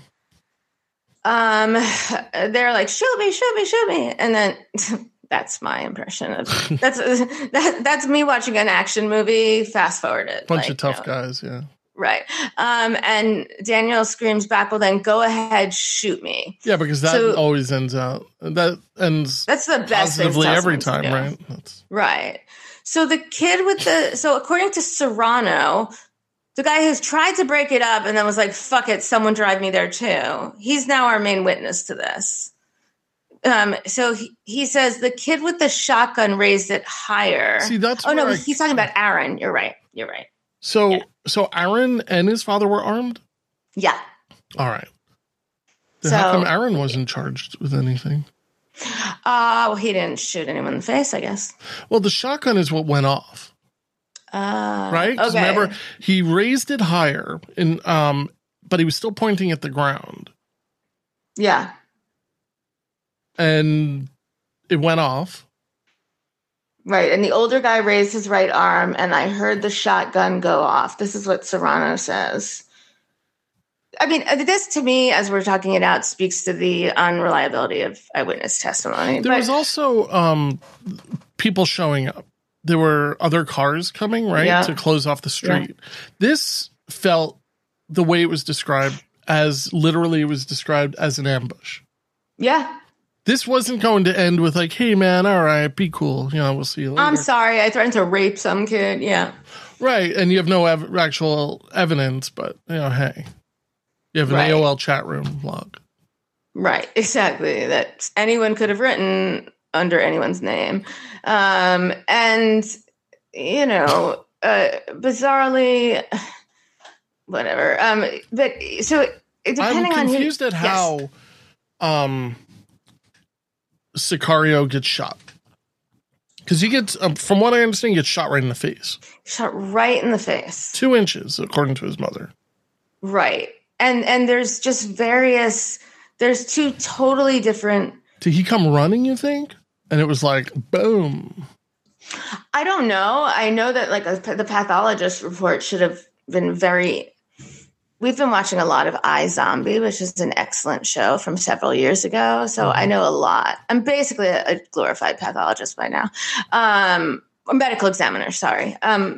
They're like, shoot me. And then that's my impression of that's me watching an action movie. Fast forwarded. Bunch of tough guys. Yeah. Right. And Daniel screams back, well, then go ahead, shoot me. Yeah. Because that always ends out. That's the best positively every time. Right. Right. So according to Serrano, the guy who's tried to break it up and then was like, fuck it, someone drive me there too. He's now our main witness to this. So he says the kid with the shotgun raised it higher. See, that's he's talking about Aaron. You're right. So Aaron and his father were armed? Yeah. All right. Then how come Aaron wasn't charged with anything? Well, he didn't shoot anyone in the face, I guess. Well, the shotgun is what went off. Right? Okay. Remember, he raised it higher, and but he was still pointing at the ground. Yeah. And it went off. Right. And the older guy raised his right arm, and I heard the shotgun go off. This is what Serrano says. I mean, this to me, as we're talking it out, speaks to the unreliability of eyewitness testimony. There was also people showing up. There were other cars coming, right, to close off the street. Yeah. This felt the way it was described as literally it was described as an ambush. Yeah. This wasn't going to end with like, hey, man, all right, be cool. You know, we'll see you later. I'm sorry. I threatened to rape some kid. Yeah. Right. And you have no actual evidence, but, you know, hey, you have an AOL chat room log. Right. Exactly. That anyone could have written under anyone's name. And, you know, bizarrely, whatever. But so depending on I'm confused at how Sicario gets shot. Because he gets, from what I understand, he gets shot right in the face. Shot right in the face. 2 inches, according to his mother. Right. And there's just there's two totally different. Did he come running, you think? And it was like, boom. I don't know. I know that like the pathologist report should have been we've been watching a lot of iZombie, which is an excellent show from several years ago. So I know a lot. I'm basically a glorified pathologist by now. A medical examiner, sorry.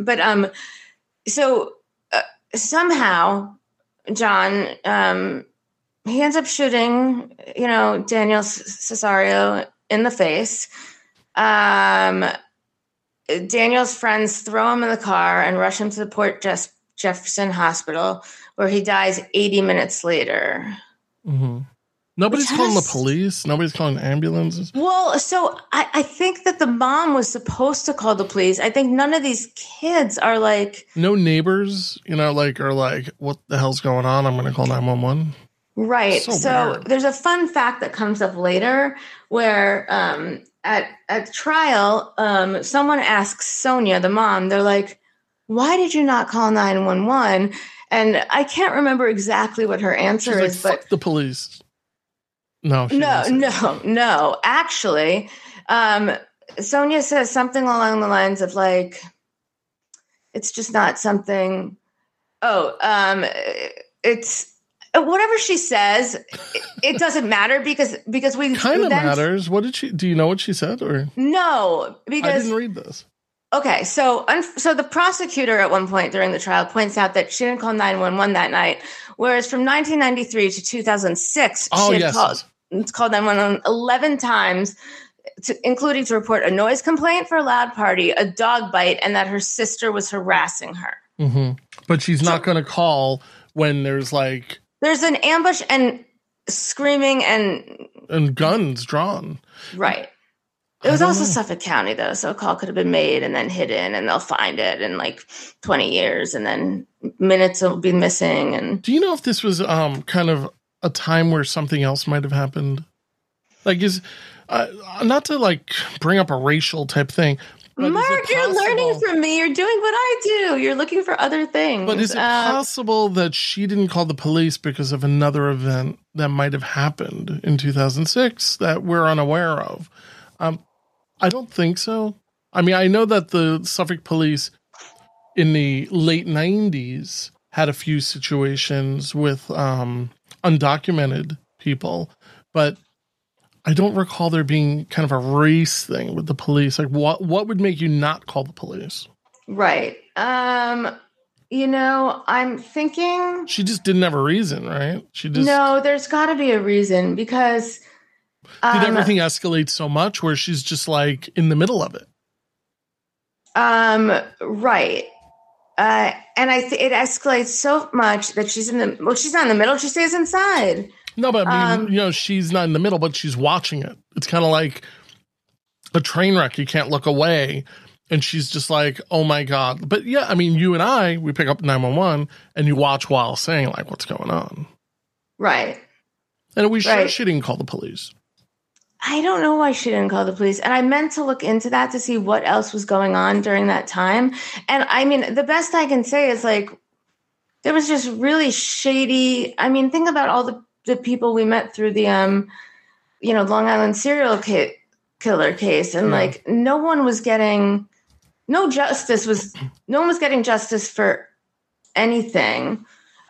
So somehow John, he ends up shooting, you know, Daniel Cesario in the face. Daniel's friends throw him in the car and rush him to the Port Jefferson Hospital, where he dies 80 minutes later. Mm-hmm. Nobody's calling the police. Nobody's calling ambulances. Well, so I think that the mom was supposed to call the police. I think none of these kids are like... No neighbors, you know, like, are like, what the hell's going on? I'm going to call 911. Right. So there's a fun fact that comes up later where at trial, someone asks Sonia, the mom, they're like, why did you not call 911? And I can't remember exactly what her answer is, but fuck the police. No. Actually, Sonia says something along the lines of like, it's just not something. It's whatever she says. It doesn't matter because we kind of matters. What did she? Do you know what she said or no? Because I didn't read this. Okay, so the prosecutor at one point during the trial points out that she didn't call 911 that night, whereas from 1993 to 2006, she had called 911 11 times, including to report a noise complaint for a loud party, a dog bite, and that her sister was harassing her. Mm-hmm. But she's not going to call when there's an ambush and screaming and guns drawn. Right. It was also Suffolk County, though, so a call could have been made and then hidden, and they'll find it in like 20 years, and then minutes will be missing. And do you know if this was kind of a time where something else might have happened? Like, is not to like bring up a racial type thing. But Mark, you're learning from me. You're doing what I do. You're looking for other things. But is it possible that she didn't call the police because of another event that might have happened in 2006 that we're unaware of? I don't think so. I mean, I know that the Suffolk police in the late 90s had a few situations with undocumented people, but I don't recall there being kind of a race thing with the police. Like, what would make you not call the police? Right. You know, I'm thinking... She just didn't have a reason, right? No, there's got to be a reason because... Did everything escalate so much where she's just like in the middle of it? Right. And it escalates so much that she's not in the middle. She stays inside. No, but I mean, you know, she's not in the middle, but she's watching it. It's kind of like a train wreck. You can't look away. And she's just like, oh my God. But yeah, I mean, you and we pick up 911 and you watch while saying like, what's going on? Right. And are we sure she didn't call the police? I don't know why she didn't call the police. And I meant to look into that to see what else was going on during that time. And I mean, the best I can say is like, there was just really shady. I mean, think about all the people we met through the, Long Island serial killer case. And like, no one was getting justice for anything.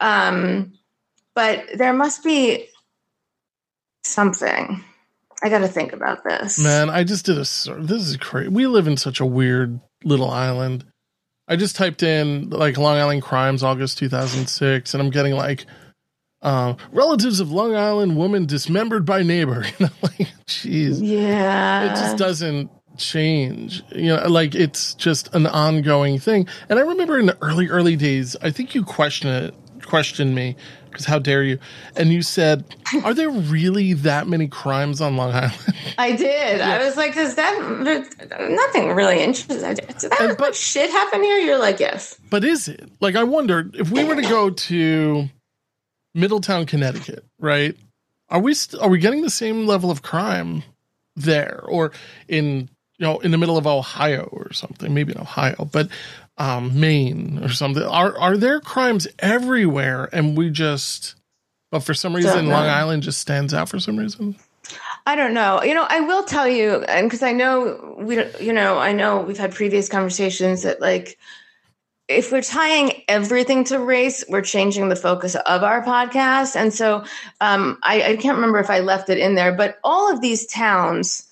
But there must be something. I got to think about this. Man, I just did this is crazy. We live in such a weird little island. I just typed in like Long Island crimes, August 2006, and I'm getting like relatives of Long Island woman dismembered by neighbor. Like, jeez. Yeah. It just doesn't change. Like it's just an ongoing thing. And I remember in the early days, I think you questioned me because how dare you? And you said, are there really that many crimes on Long Island? I did. Yeah. I was like, there's nothing really interesting. Did that much shit happen here? You're like, yes. But is it? Like, I wonder if we were to go to Middletown, Connecticut, right? Are we getting the same level of crime there, or in the middle of Ohio or something? Maybe in Ohio, but Maine or something. Are there crimes everywhere, and but for some reason Long Island just stands out for some reason? I don't know. I will tell you, and because I know we've had previous conversations that like, if we're tying everything to race, we're changing the focus of our podcast. And so I can't remember if I left it in there, but all of these towns,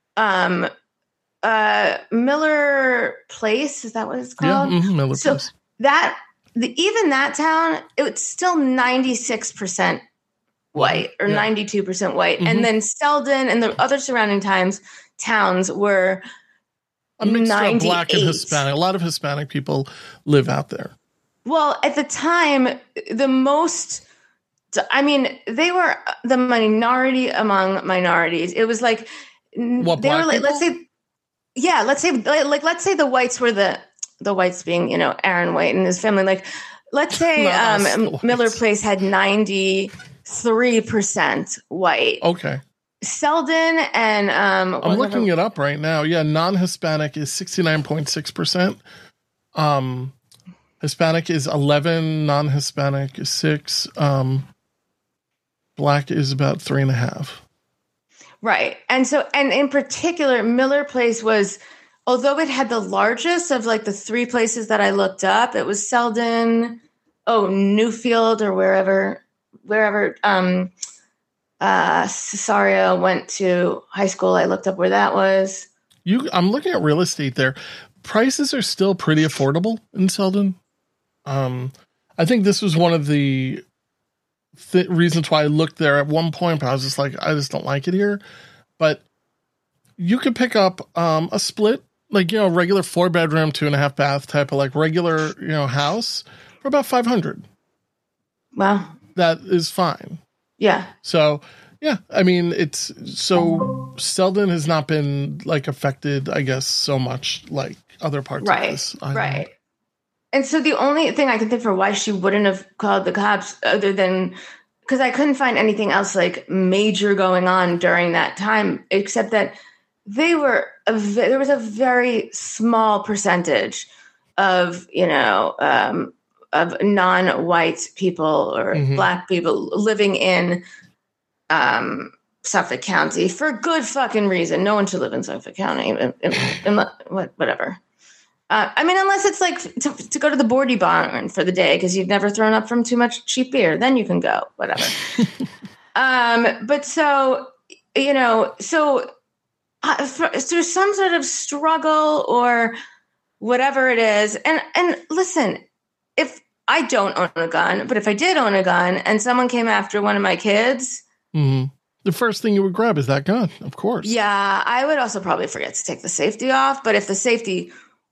Miller Place, is that what it's called? Yeah, Miller Place. Even that town, it's still 96% white or 92% white. And then Selden and the other surrounding towns were a mixture of Black and Hispanic. A lot of Hispanic people live out there. Well, at the time, they were the minority among minorities. It was like, what, they were like, let's say the whites were the whites being, Aaron White and his family. Like, let's say Miller Place had 93% white. Okay. Selden and I'm looking it up right now. Yeah, non-Hispanic is 69.6%. Hispanic is 11. Non-Hispanic is 6. Black is about 3.5. Right, and in particular, Miller Place was, although it had the largest of like the three places that I looked up, it was Selden, Newfield, or wherever. Cesario went to high school. I looked up where that was. I'm looking at real estate there. Prices are still pretty affordable in Selden. I think this was one of the reasons why I looked there at one point, but I was just like, I just don't like it here. But you could pick up a split, like, regular 4-bedroom, 2.5 bath type of like regular, house for about $500. Wow. That is fine. Yeah. So, yeah, I mean, Selden has not been like affected, I guess, so much like other parts of this island. Right. And so the only thing I can think for why she wouldn't have called the cops, other than because I couldn't find anything else like major going on during that time, except that there was a very small percentage of, of non-white people or Black people living in Suffolk County for good fucking reason. No one should live in Suffolk County. Whatever. Unless it's like to go to the Bordy Barn for the day because you've never thrown up from too much cheap beer, then you can go. Whatever. But so through some sort of struggle or whatever it is, and listen. If I don't own a gun, but if I did own a gun and someone came after one of my kids, the first thing you would grab is that gun, of course. Yeah, I would also probably forget to take the safety off. But if the safety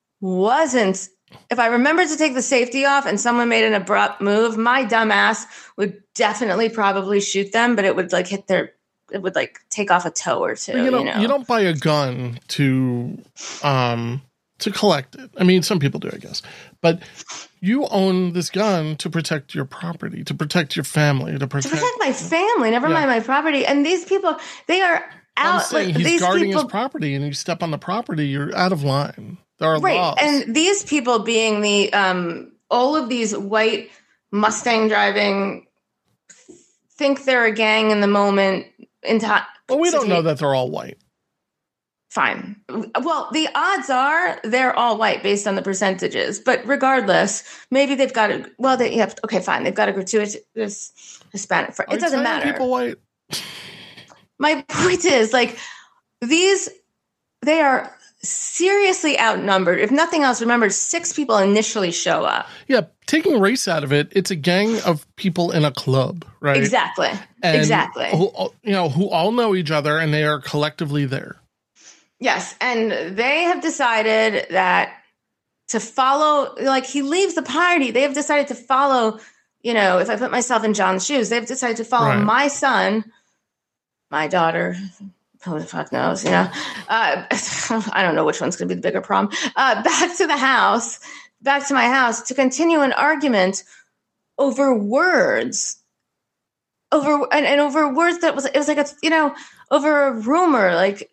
if I remembered to take the safety off and someone made an abrupt move, my dumb ass would definitely probably shoot them, but it would like it would like take off a toe or two. You don't buy a gun to collect it. I mean, some people do, I guess, but you own this gun to protect your property, to protect your family, to protect my family. Never mind my property. And these people, they are out. I'm saying he's guarding his property, and you step on the property, you're out of line. There are laws. And these people being the all of these white Mustang driving, think they're a gang in the moment. Well, we don't know that they're all white. Fine. Well, the odds are they're all white based on the percentages. But regardless, maybe they've got a okay, fine. They've got a gratuitous Hispanic friend. It doesn't matter. People white. My point is, like, they are seriously outnumbered. If nothing else, remember, 6 people initially show up. Yeah, taking race out of it, it's a gang of people in a club, right? Exactly. Exactly. Who all know each other, and they are collectively there. Yes, and they have decided that to follow, like, he leaves the party. They have decided to follow, if I put myself in John's shoes, they've decided to follow my son, my daughter, who the fuck knows, I don't know which one's going to be the bigger problem, back to my house to continue an argument over words. Over words that it was like, over a rumor, like,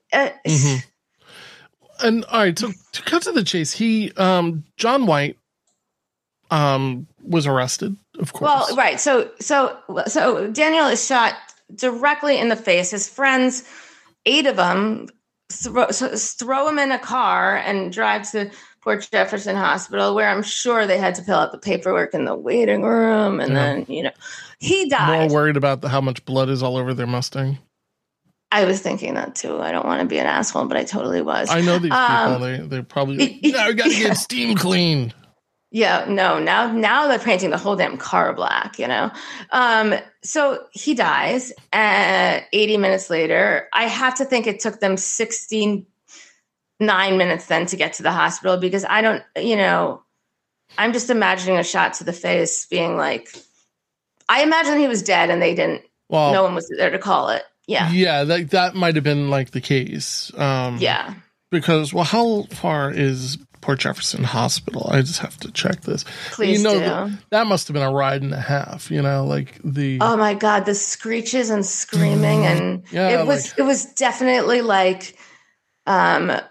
And all right, so to cut to the chase, John White, was arrested, of course. Well, right. So Daniel is shot directly in the face. His friends, 8 of them, throw him in a car and drive to Port Jefferson Hospital, where I'm sure they had to fill out the paperwork in the waiting room, and then he died. More worried about how much blood is all over their Mustang. I was thinking that too. I don't want to be an asshole, but I totally was. I know these people. They're probably like, we got to get steam clean. Yeah, no. Now they're painting the whole damn car black. So he dies. 80 minutes later, I have to think it took them 69 minutes then to get to the hospital, because I don't. I'm just imagining a shot to the face, being like, I imagine he was dead and they didn't. Well, no one was there to call it. Yeah, that might have been like the case. Yeah, because how far is Port Jefferson Hospital? I just have to check this. Please do. That must have been a ride and a half. Like the. Oh my God, the screeches and screaming, and it was definitely like The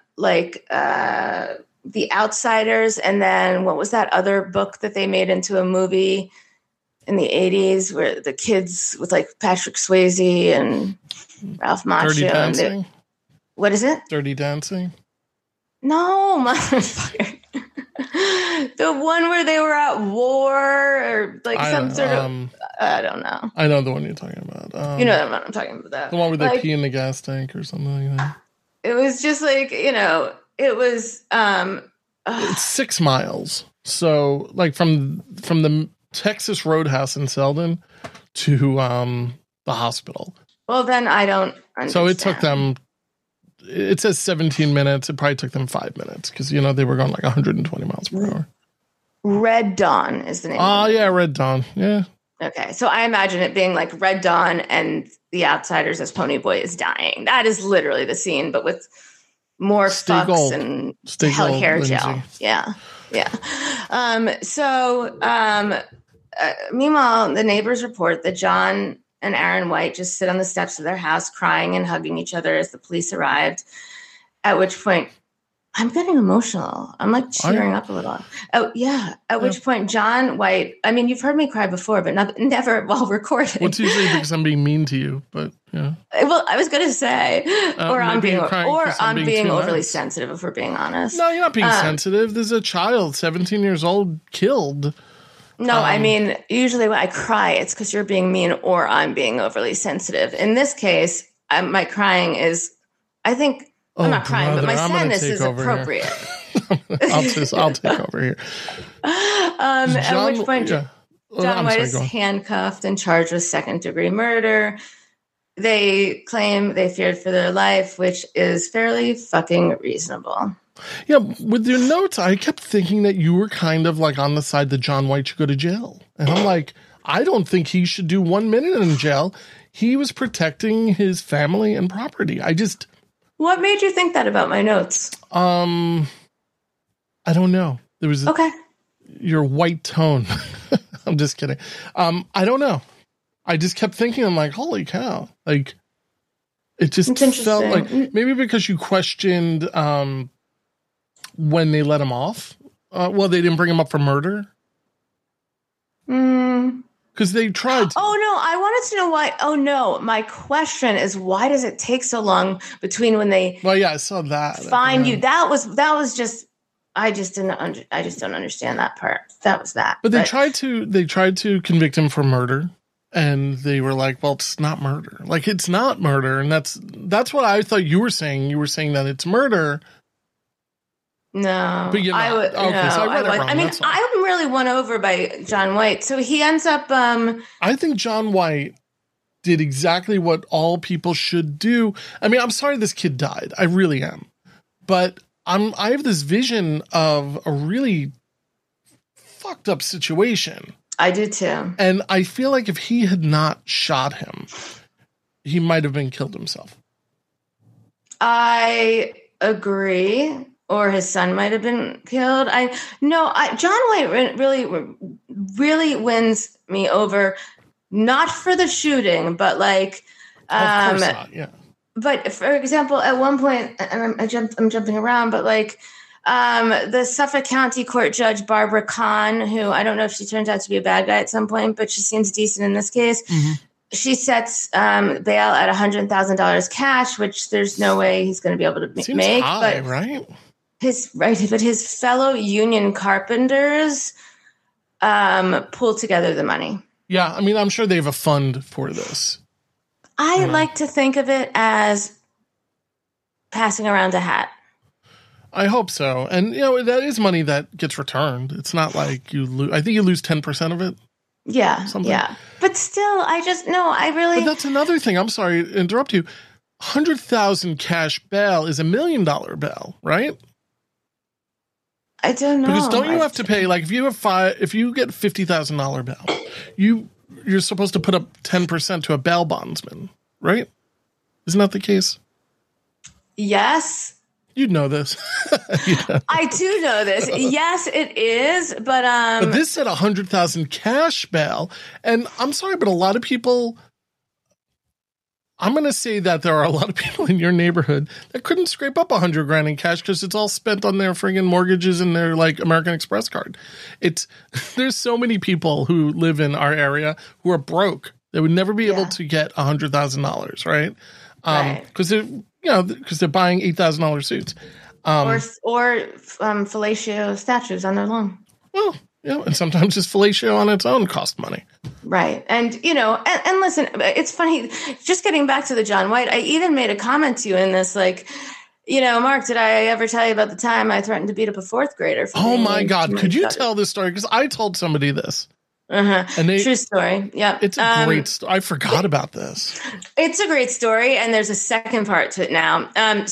Outsiders, and then what was that other book that they made into a movie in the 80s, where the kids with like Patrick Swayze and Ralph Macchio. Dirty Dancing? What is it? Dirty Dancing? No, motherfucker. The one where they were at war, or like I don't know. I know the one you're talking about. You know what I'm talking about. That. The one where they pee in the gas tank or something like that. It was just like, it was... it's 6 miles. So like from the Texas Roadhouse in Selden to the hospital. Well, then I don't understand. So it took them, it says 17 minutes. It probably took them 5 minutes because, they were going like 120 miles per hour. Red Dawn is the name. Oh, yeah, Red Dawn. Yeah. Okay. So I imagine it being like Red Dawn and The Outsiders as Ponyboy is dying. That is literally the scene, but with more fucks and hell hair gel. Yeah. Yeah. Meanwhile, the neighbors report that John and Aaron White just sit on the steps of their house crying and hugging each other as the police arrived, at which point I'm getting emotional. I'm like cheering up a little. Oh, yeah. At which point John White, I mean, you've heard me cry before, but never while recording. Well, it's usually because I'm being mean to you, but yeah. Well, I was going to say, or I'm being overly sensitive, if we're being honest. No, you're not being sensitive. There's a child, 17 years old, killed. No, I mean, usually when I cry, it's because you're being mean or I'm being overly sensitive. In this case, my crying is, I think, I'm not crying, but my sadness is appropriate. I'll take over here. At which point, John White is handcuffed and charged with second-degree murder. They claim they feared for their life, which is fairly fucking reasonable. Yeah, with your notes, I kept thinking that you were kind of like on the side that John White should go to jail. And I'm like, I don't think he should do 1 minute in jail. He was protecting his family and property. What made you think that about my notes? I don't know. There was your white tone. I'm just kidding. I don't know. I just kept thinking, I'm like, holy cow. Like, it just felt like maybe because you questioned when they let him off. Well, they didn't bring him up for murder. Because they tried to. Oh, no, I wanted to know why. Oh, no, my question is, why does it take so long between when they I saw that. Find you. That was just, I just don't understand that part. That was that. But they tried to convict him for murder. And they were like, well, it's not murder. Like, it's not murder. And that's what I thought you were saying. You were saying that it's murder. No, but I would. Okay, no, so I read it wrong. I mean, I'm really won over by John White. So he ends up. I think John White did exactly what all people should do. I mean, I'm sorry this kid died. I really am. But I have this vision of a really fucked up situation. I do too. And I feel like if he had not shot him, he might have been killed himself. I agree. Or his son might have been killed. John White really wins me over, not for the shooting, but like, of course not, yeah. But for example, at one point, and I'm jumping around, but like, the Suffolk County Court Judge Barbara Kahn, who I don't know if she turns out to be a bad guy at some point, but she seems decent in this case. Mm-hmm. She sets bail at $100,000 cash, which there's no way he's going to be able to Seems make. High, right? But his fellow union carpenters pull together the money. Yeah, I mean, I'm sure they have a fund for this. I like to think of it as passing around a hat. I hope so. And, that is money that gets returned. It's not like you lose. I think you lose 10% of it. Yeah, something. Yeah. But still, But that's another thing. I'm sorry to interrupt you. $100,000 cash bail is $1 million bail, right? I don't know. Because don't you have to pay, like, if you get $50,000 bail, you're supposed to put up 10% to a bail bondsman, right? Isn't that the case? Yes. You'd know this. I do know this. Yes, it is, but this said $100,000 cash bail, and I'm sorry, but a lot of people. I'm going to say that there are a lot of people in your neighborhood that couldn't scrape up $100,000 in cash because it's all spent on their friggin' mortgages and their like American Express card. There's so many people who live in our area who are broke. They would never be able to get $100,000, right? Because they're buying $8,000 suits, or fellatio statues on their lawn. Well, and sometimes just fellatio on its own costs money. Right. And, and listen, it's funny, just getting back to the John White, I even made a comment to you in this, like, Mark, did I ever tell you about the time I threatened to beat up a fourth grader? Oh my God. Could you tell this story? Because I told somebody this. And true story. Yeah. It's a great story. I forgot about this. It's a great story. And there's a second part to it now.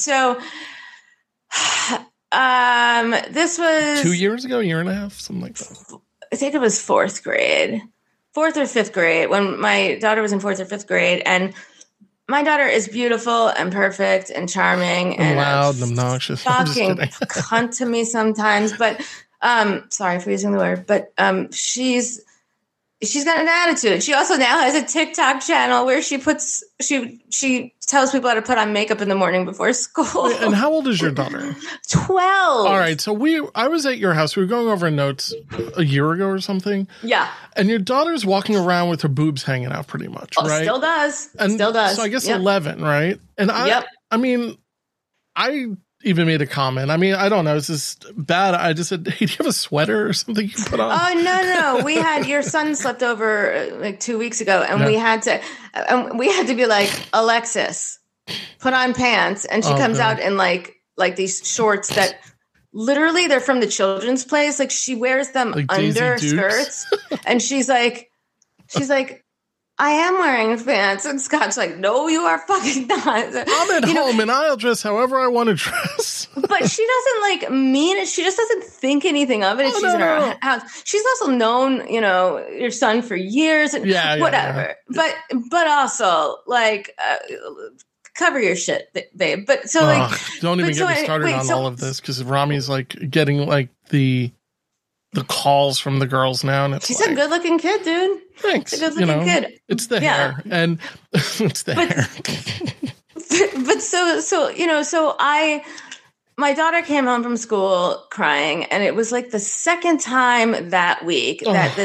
This was 2 years ago, a year and a half, something like that. I think it was fourth or fifth grade, when my daughter was in fourth or fifth grade. And my daughter is beautiful and perfect and charming and loud and obnoxious. Fucking cunt to me sometimes, but sorry for using the word, but she's got an attitude. She also now has a TikTok channel where she tells people how to put on makeup in the morning before school. Wait, and how old is your daughter? 12. All right. So I was at your house. We were going over notes a year ago or something. Yeah. And your daughter's walking around with her boobs hanging out pretty much, right? Still does. So I guess 11, right? And I mean, I even made a comment. I mean, I don't know. It's just bad. I just said, hey, do you have a sweater or something you can put on? Oh, no. We had your son slept over like 2 weeks ago, and we had to be like, Alexis, put on pants. And she comes out in like these shorts that literally they're from the children's place. Like she wears them like under skirts. And she's like, I am wearing pants. And Scott's like, no, you are fucking not. I'm at home and I'll dress however I want to dress. But she doesn't like mean it. She just doesn't think anything of it. She's in her house. She's also known, your son for years and whatever. Yeah. But also like, cover your shit, babe. But so don't even get me started on all of this. Cause Rami's like getting like the calls from the girls now. And she's a good looking kid, dude. Thanks. She's a good looking kid. It's the hair and it's the hair. But so my daughter came home from school crying, and it was like the second time that week that this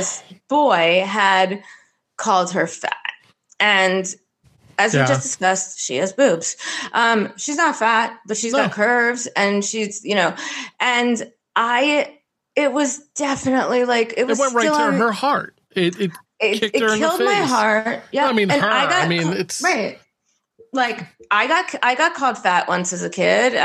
boy had called her fat. And as we just discussed, she has boobs. She's not fat, but she's got curves, and she's, and it was definitely like, it went right to her heart. It kicked her in the face. Killed my heart. Yeah. No, I mean, and it's right. Like I got called fat once as a kid.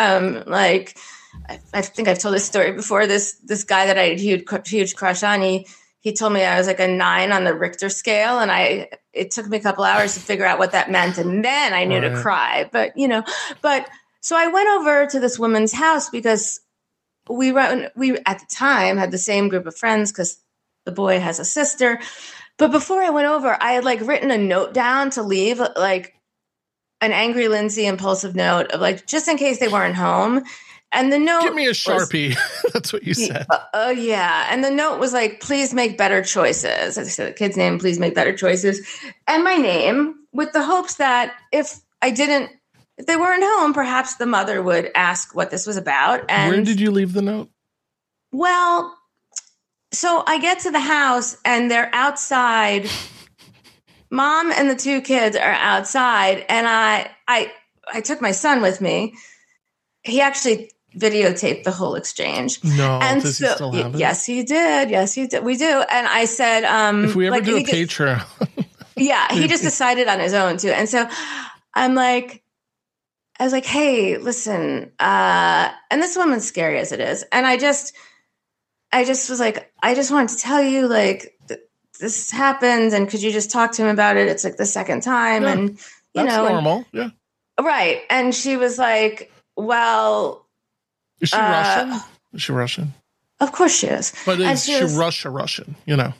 I think I've told this story before. This guy that I had huge crush on, he told me I was like a 9 on the Richter scale, and it took me a couple hours to figure out what that meant, and then I knew to cry. But so I went over to this woman's house because we at the time had the same group of friends because the boy has a sister. But before I went over, I had like written a note down to leave, like an angry Lindsay impulsive note of like, just in case they weren't home. And the note, give me a Sharpie. That's what you said. Yeah. And the note was like, please make better choices. I said the kid's name, please make better choices. And my name, with the hopes that if they weren't home, perhaps the mother would ask what this was about. And where did you leave the note? Well, so I get to the house and they're outside. Mom and the 2 kids are outside. And I took my son with me. He actually videotaped the whole exchange. No, and does he still have it? Yes, he did. Yes, he did. We do. And I said, if we ever do a Patreon. Yeah, he just decided on his own too. And so I was like, hey, listen, and this woman's scary as it is. And I just was like, I just wanted to tell you, like, this happened, and could you just talk to him about it? It's like the second time. Yeah, and that's normal. Yeah. Right. And she was like, well, is she Russian? Is she Russian? Of course she is. But is she Russian? Yes.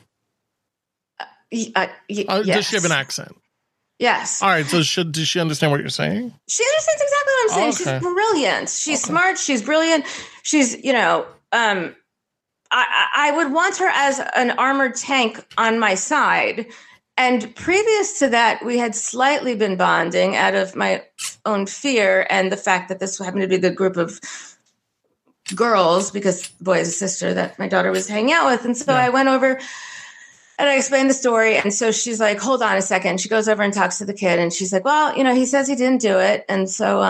Does she have an accent? Yes. All right. So does she understand what you're saying? She understands exactly what I'm saying. Okay. She's brilliant. She's smart. She's brilliant. She's, I would want her as an armored tank on my side. And previous to that, we had slightly been bonding out of my own fear and the fact that this happened to be the group of girls, because the boy has a sister that my daughter was hanging out with. And so I went over and I explained the story. And so she's like, hold on a second. She goes over and talks to the kid. And she's like, well, he says he didn't do it. And so,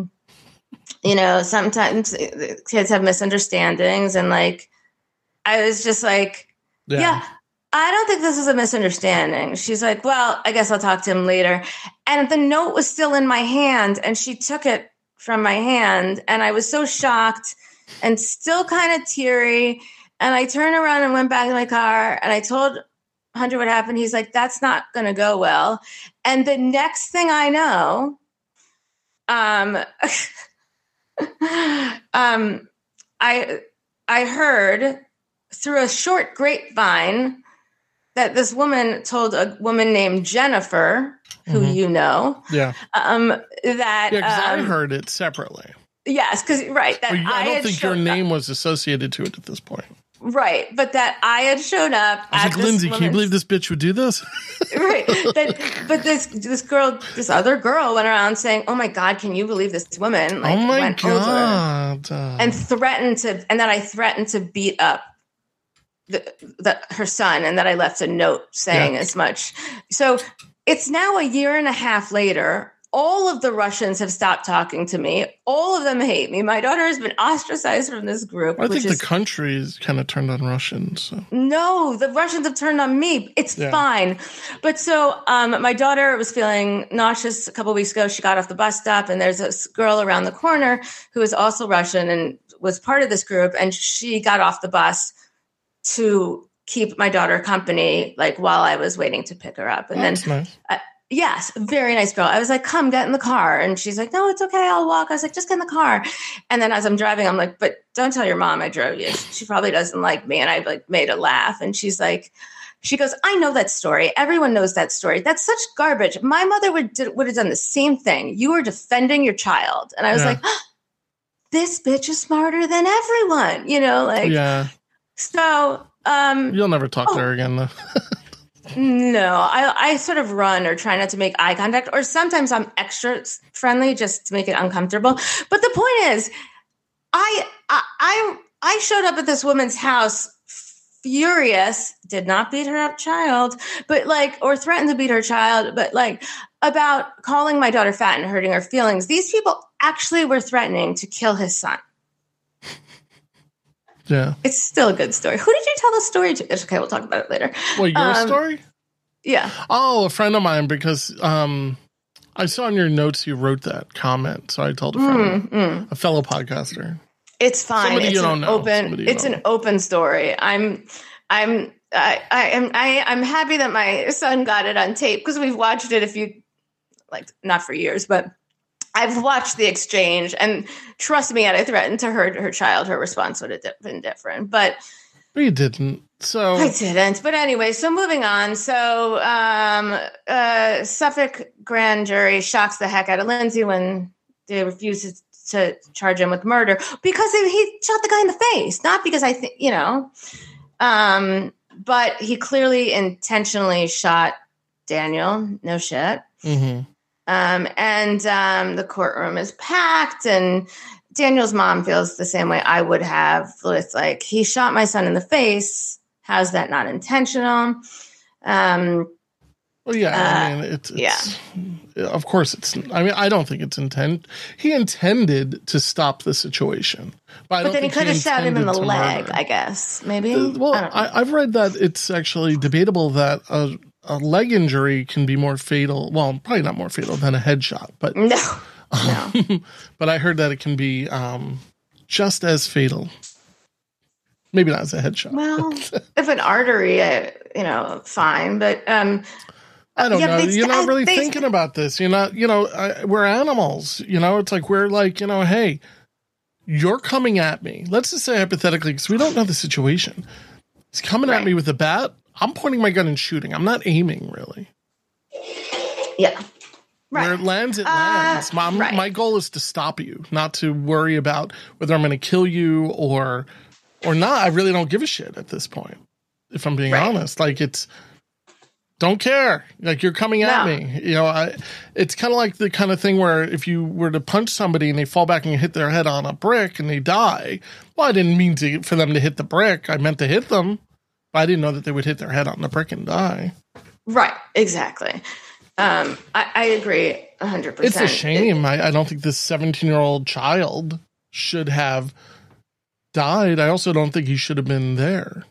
sometimes kids have misunderstandings. And like, I was just like, yeah, I don't think this is a misunderstanding. She's like, well, I guess I'll talk to him later. And the note was still in my hand, and she took it from my hand. And I was so shocked and still kind of teary. And I turned around and went back to my car, and I told Hunter what happened. He's like, that's not going to go well. And the next thing I know, I heard through a short grapevine that this woman told a woman named Jennifer, who that because I heard it separately. Yes, because that I don't think your name was associated to it at this point. Right, but that I had shown up. I was like, Lindsay, can you believe this bitch would do this? Right, but this other girl went around saying, "Oh my God, can you believe this woman?" Like, oh my went God, and that I threatened to beat up her son, and that I left a note saying as much. So it's now a year and a half later. All of the Russians have stopped talking to me. All of them hate me. My daughter has been ostracized from this group. I think the country is kind of turned on Russians. So. No, the Russians have turned on me. It's fine. But so my daughter was feeling nauseous a couple of weeks ago. She got off the bus stop, and there's this girl around the corner who is also Russian and was part of this group. And she got off the bus to keep my daughter company, like while I was waiting to pick her up. And that's nice. Yes, very nice girl. I was like, come get in the car. And she's like, no, it's okay. I'll walk. I was like, just get in the car. And then as I'm driving, I'm like, but don't tell your mom I drove you. She probably doesn't like me. And I like made her laugh. And she goes, I know that story. Everyone knows that story. That's such garbage. My mother would have done the same thing. You were defending your child. And I was like, this bitch is smarter than everyone, So you'll never talk to her again, though. No, I sort of run or try not to make eye contact, or sometimes I'm extra friendly just to make it uncomfortable. But the point is, I showed up at this woman's house furious, did not beat her child, but like, or threatened to beat her child, but like about calling my daughter fat and hurting her feelings. These people actually were threatening to kill his son. Yeah. It's still a good story. Who did you tell the story to? Okay, we'll talk about it later. Well, your story? Yeah. Oh, a friend of mine, because I saw in your notes you wrote that comment, so I told a friend, a fellow podcaster. It's fine. Somebody it's you don't know. It's an open story. I'm happy that my son got it on tape because we've watched it not for years, but I've watched the exchange, and trust me, had I threatened to hurt her child, her response would have been different. But you didn't. So I didn't. But anyway, so moving on. So Suffolk grand jury shocks the heck out of Lindsay when they refuse to charge him with murder because he shot the guy in the face, not because I think, but he clearly intentionally shot Daniel. No shit. Mm-hmm. And the courtroom is packed, and Daniel's mom feels the same way I would have. It's like, he shot my son in the face. How's that not intentional? Well, yeah, I mean, of course it's, I mean, I don't think it's he intended to stop the situation. But then he could have shot him in the leg, murder. I guess, maybe. I've read that it's actually debatable that a leg injury can be more fatal. Well, probably not more fatal than a headshot, but no. But I heard that it can be just as fatal. Maybe not as a headshot. Well, if an artery, fine. But I don't know. You're not really thinking about this. You're not. We're animals. It's like we're like, hey, you're coming at me. Let's just say hypothetically, because we don't know the situation. He's coming at me with a bat. I'm pointing my gun and shooting. I'm not aiming, really. Yeah. Right. Where it lands, it lands. My goal is to stop you, not to worry about whether I'm going to kill you or not. I really don't give a shit at this point, if I'm being honest. Like, don't care. Like, you're coming at me. It's kind of like the kind of thing where if you were to punch somebody and they fall back and you hit their head on a brick and they die, well, I didn't mean for them to hit the brick. I meant to hit them. I didn't know that they would hit their head on the brick and die. Right, exactly. I agree 100%. It's a shame. I don't think this 17-year-old child should have died. I also don't think he should have been there.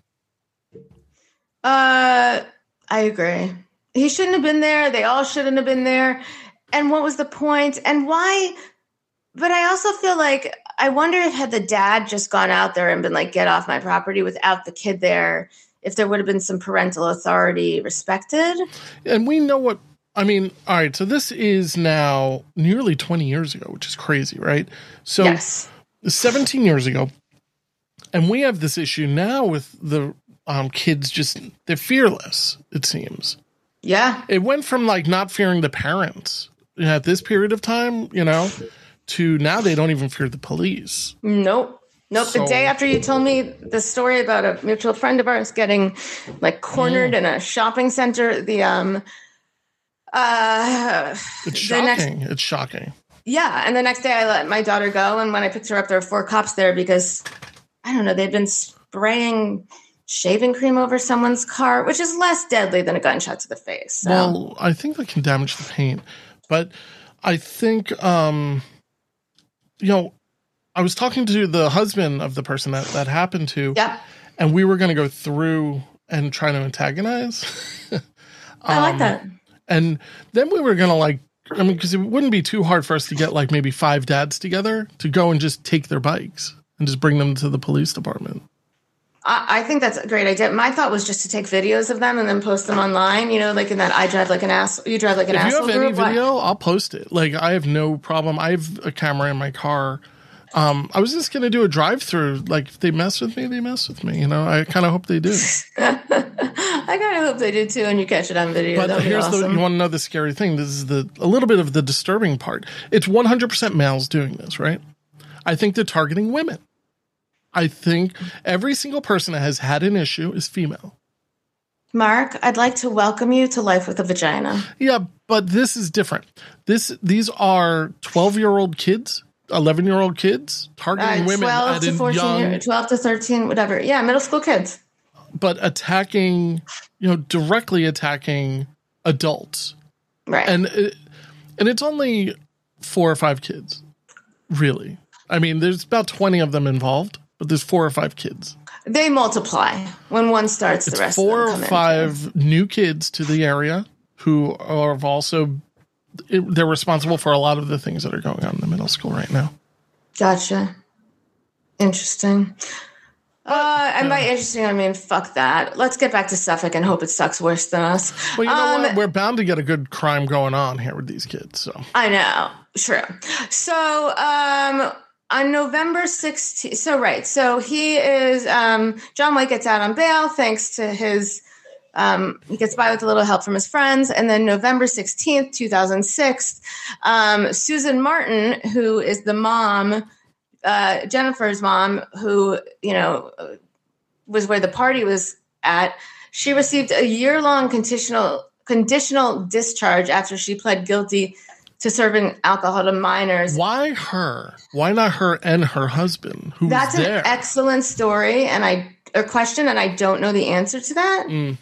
I agree. He shouldn't have been there. They all shouldn't have been there. And what was the point? And why? But I also feel like, I wonder if had the dad just gone out there and been like, get off my property without the kid there, if there would have been some parental authority respected. And we know what, I mean, all right, so this is now nearly 20 years ago, which is crazy, right? So yes. 17 years ago, and we have this issue now with the kids they're fearless, it seems. Yeah. It went from like not fearing the parents at this period of time, to now they don't even fear the police. Nope. So, the day after you told me the story about a mutual friend of ours getting like cornered in a shopping center, it's shocking. It's shocking. Yeah. And the next day I let my daughter go. And when I picked her up, there were 4 cops there because, I don't know, they'd been spraying shaving cream over someone's car, which is less deadly than a gunshot to the face. So. Well, I think that can damage the paint. But I think, I was talking to the husband of the person that happened to, and we were going to go through and try to antagonize. I like that. And then we were going to because it wouldn't be too hard for us to get like maybe 5 dads together to go and just take their bikes and just bring them to the police department. I think that's a great idea. My thought was just to take videos of them and then post them online, like in that I drive like an ass, you drive like an asshole group. If you have any video, I'll post it. Like, I have no problem. I have a camera in my car. I was just going to do a drive-through. Like, if they mess with me, they mess with me. I kind of hope they do. I kind of hope they do, too, and you catch it on video. But here's awesome. You want to know the scary thing. This is a little bit of the disturbing part. It's 100% males doing this, right? I think they're targeting women. I think every single person that has had an issue is female. Mark, I'd like to welcome you to Life with a Vagina. Yeah, but this is different. These are 12-year-old kids, 11-year-old kids targeting women 12 to 13, whatever. Yeah, middle school kids. but attacking, directly attacking adults. Right. And it's only 4 or 5 kids, really. I mean, there's about 20 of them involved, but there's 4 or 5 kids. They multiply. When one starts, the rest of them come in. 4 or 5 new kids to the area who are also, they're responsible for a lot of the things that are going on in the middle school right now. Gotcha. Interesting. And by interesting, I mean, fuck that. Let's get back to Suffolk and hope it sucks worse than us. Well, you know what? We're bound to get a good crime going on here with these kids. So I know. True. So on November 16th, so he is, John White gets out on bail thanks to his, he gets by with a little help from his friends. And then November 16th, 2006, Susan Martin, who is the mom, Jennifer's mom, who, was where the party was at, she received a year-long conditional discharge after she pled guilty to serving alcohol to minors. Why her? Why not her and her husband? That's an excellent story or question, and I don't know the answer to that.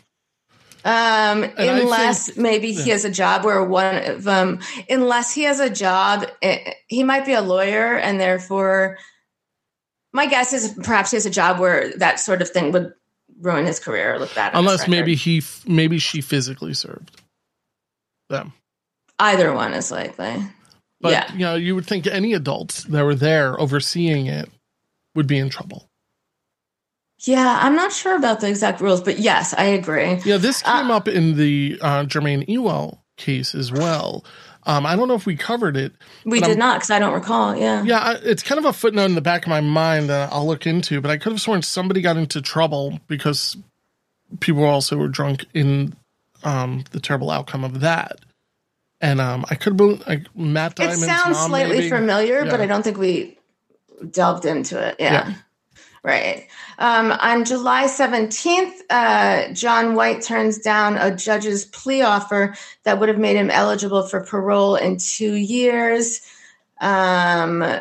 Unless maybe he has a job where one of them, unless he has a job, he might be a lawyer, and therefore my guess is perhaps he has a job where that sort of thing would ruin his career or look bad. Unless maybe she physically served them. Either one is likely. But, you would think any adults that were there overseeing it would be in trouble. Yeah, I'm not sure about the exact rules, but yes, I agree. Yeah, this came up in the Jermaine Ewell case as well. I don't know if we covered it. We did not, because I don't recall, yeah. Yeah, it's kind of a footnote in the back of my mind that I'll look into, but I could have sworn somebody got into trouble because people also were drunk in the terrible outcome of that. And I could have been Matt Diamond's mom. It sounds slightly familiar, but I don't think we delved into it. Yeah. Right. On July 17th, John White turns down a judge's plea offer that would have made him eligible for parole in 2 years. Do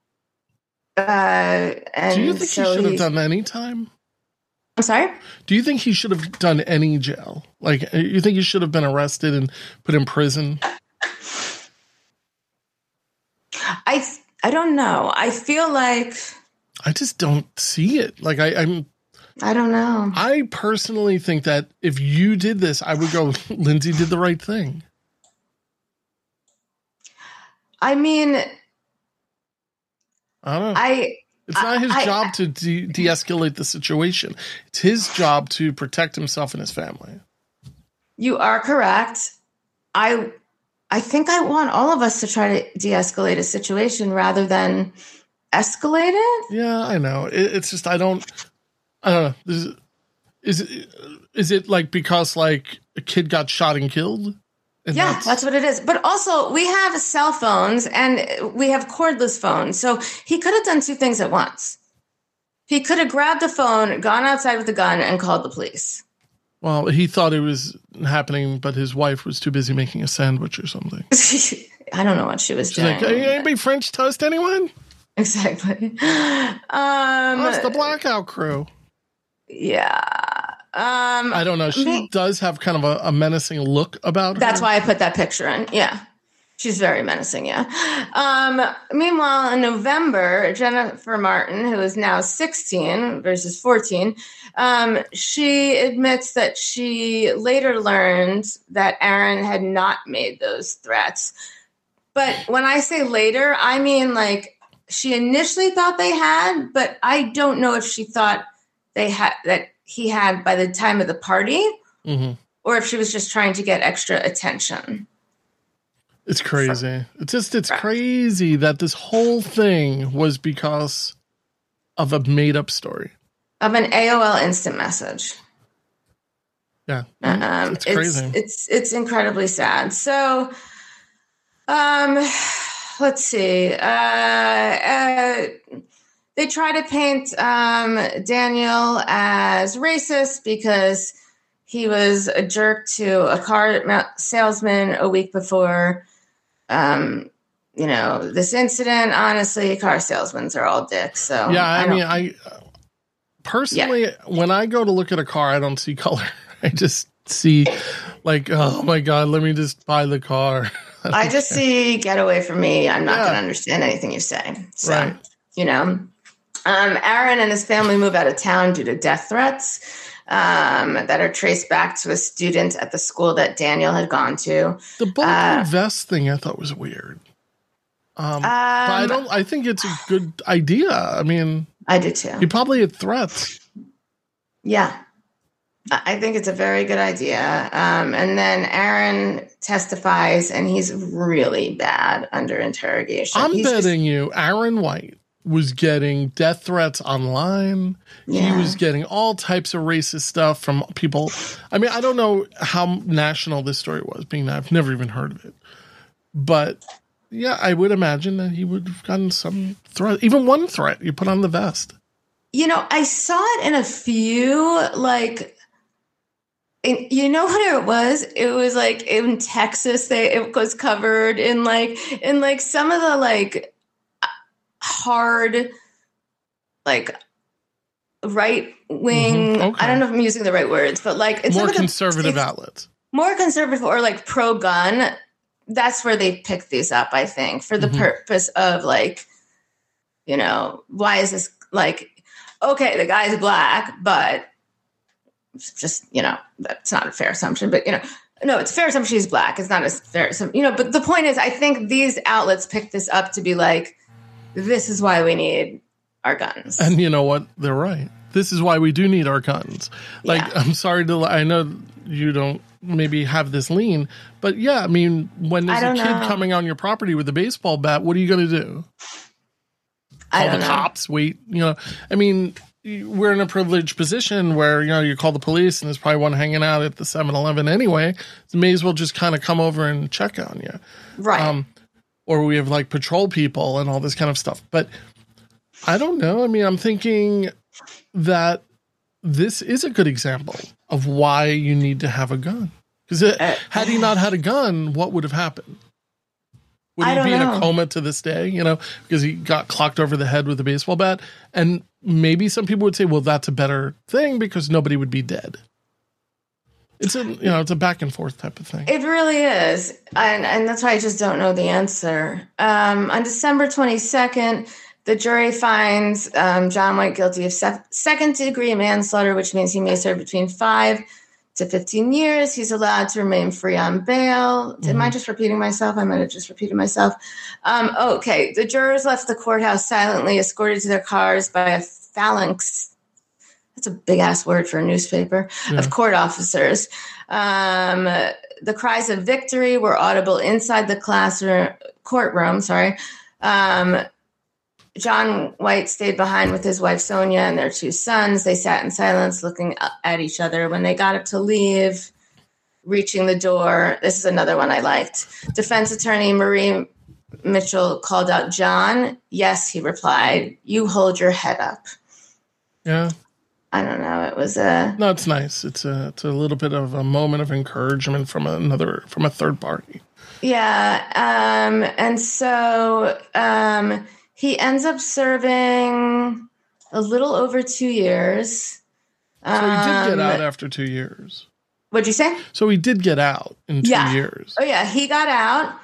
you think he should have done any time? I'm sorry? Do you think he should have done any jail? Like, you think he should have been arrested and put in prison? I don't know. I feel like I just don't see it. Like I don't know. I personally think that if you did this, I would go, Lindsay did the right thing. I mean, I don't know. It's not his job to de-escalate the situation. It's his job to protect himself and his family. You are correct. I think I want all of us to try to de-escalate a situation rather than escalate it. Yeah, I know. It's just I don't know. Is it like because like a kid got shot and killed? And yeah, that's what it is. But also, we have cell phones and we have cordless phones. So he could have done 2 things at once. He could have grabbed the phone, gone outside with a gun, and called the police. Well, he thought it was happening, but his wife was too busy making a sandwich or something. I don't know what she was doing. She's like, anybody French toast, anyone? Exactly. That's the Blackout crew. Yeah. I don't know. She does have kind of a menacing look about her. That's why I put that picture in. Yeah. She's very menacing, yeah. Meanwhile, in November, Jennifer Martin, who is now 16 versus 14, she admits that she later learned that Aaron had not made those threats. But when I say later, I mean like she initially thought they had, but I don't know if she thought that he had by the time of the party, or if she was just trying to get extra attention. It's crazy. It's crazy that this whole thing was because of a made-up story. Of an AOL instant message. Yeah. It's crazy. It's incredibly sad. So, let's see. They try to paint Daniel as racist because he was a jerk to a car salesman a week before, this incident. Honestly, car salesmen are all dicks. So yeah, I mean, personally, when I go to look at a car, I don't see color. I just see like, oh my God, let me just buy the car. I just see get away from me. I'm not going to understand anything you say. So, right. Aaron and his family move out of town due to death threats that are traced back to a student at the school that Daniel had gone to. The bulletproof vest thing I thought was weird. But I think it's a good idea. I mean, I do too. He probably had threats. Yeah. I think it's a very good idea. And then Aaron testifies, and he's really bad under interrogation. I'm betting you Aaron White was getting death threats online. Yeah. He was getting all types of racist stuff from people. I mean, I don't know how national this story was, being that I've never even heard of it. But yeah, I would imagine that he would have gotten some threat, even one threat you put on the vest. I saw it in a few, you know what it was? It was like in Texas, it was covered in some of the hard, right wing. Okay. I don't know if I'm using the right words, but it's more conservative outlets, more conservative or pro gun. That's where they pick these up, I think, for the purpose of why is this okay, the guy's black, but just, that's not a fair assumption, but, no, it's a fair assumption he's black. It's not as fair assumption, but the point is, I think these outlets pick this up to be this is why we need our guns. And you know what? They're right. This is why we do need our guns. I'm sorry I know you don't maybe have this lean, but yeah, I mean, when there's a kid coming on your property with a baseball bat, what are you going to do? I don't know. Cops, wait, I mean, we're in a privileged position where, you call the police and there's probably one hanging out at the 7-Eleven anyway. So may as well just kind of come over and check on you. Right. Or we have patrol people and all this kind of stuff. But I don't know. I mean, I'm thinking that this is a good example of why you need to have a gun. Because had he not had a gun, what would have happened? Would he be in a coma to this day, because he got clocked over the head with a baseball bat? And maybe some people would say, well, that's a better thing because nobody would be dead. It's a back and forth type of thing. It really is. And that's why I just don't know the answer. On December 22nd, the jury finds John White guilty of second-degree manslaughter, which means he may serve between 5 to 15 years. He's allowed to remain free on bail. Am I just repeating myself? I might have just repeated myself. Okay. The jurors left the courthouse silently, escorted to their cars by a phalanx. That's a big-ass word for a newspaper. Yeah. Of court officers. The cries of victory were audible inside the courtroom. John White stayed behind with his wife, Sonia, and their 2 sons. They sat in silence, looking at each other. When they got up to leave, reaching the door, this is another one I liked. Defense attorney Marie Mitchell called out, "John." "Yes," he replied. "You hold your head up." Yeah. I don't know. It was No, it's nice. It's a little bit of a moment of encouragement from a third party. Yeah. And so he ends up serving a little over 2 years. So he did get out after 2 years. What'd you say? So he did get out in 2 years. Oh, yeah. He got out.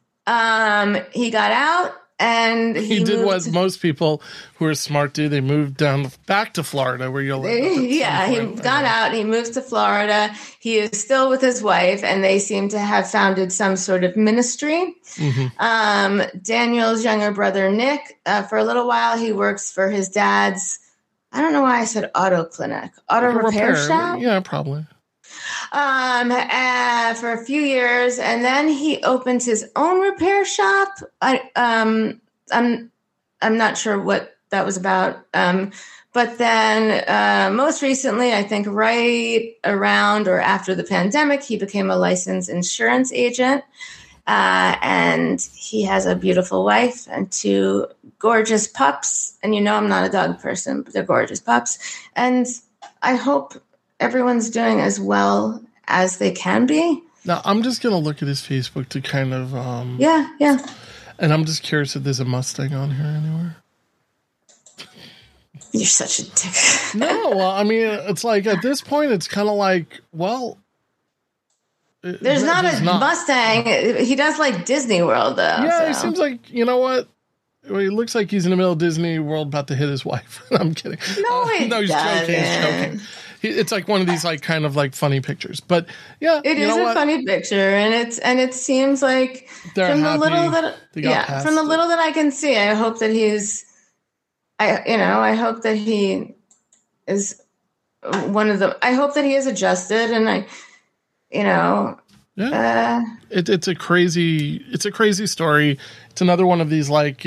And he did what most people who are smart do. They moved back to Florida where you'll live. Yeah, he got out and he moved to Florida. He is still with his wife, and they seem to have founded some sort of ministry. Mm-hmm. Daniel's younger brother, Nick, for a little while, he works for his dad's, I don't know why I said auto clinic, auto repair shop? Yeah, probably. For a few years, and then he opens his own repair shop. I'm not sure what that was about. But then most recently, I think right around or after the pandemic, he became a licensed insurance agent. And he has a beautiful wife and 2 gorgeous pups. And I'm not a dog person, but they're gorgeous pups. And I hope everyone's doing as well as they can be. Now, I'm just going to look at his Facebook to kind of... Yeah. And I'm just curious if there's a Mustang on here anywhere. You're such a dick. No, well, I mean, it's like at this point, it's kind of like, well, there's not a Mustang. He does like Disney World, though. Yeah, so. He seems like, you know what? Well, he looks like he's in the middle of Disney World about to hit his wife. I'm kidding. No, he's joking. He's joking. It's like one of these like kind of like funny pictures, but yeah, it is a funny picture, and it seems like from the little that I can see, I hope that I hope that he is one of the. I hope that he is adjusted, and it's a crazy story. It's another one of these like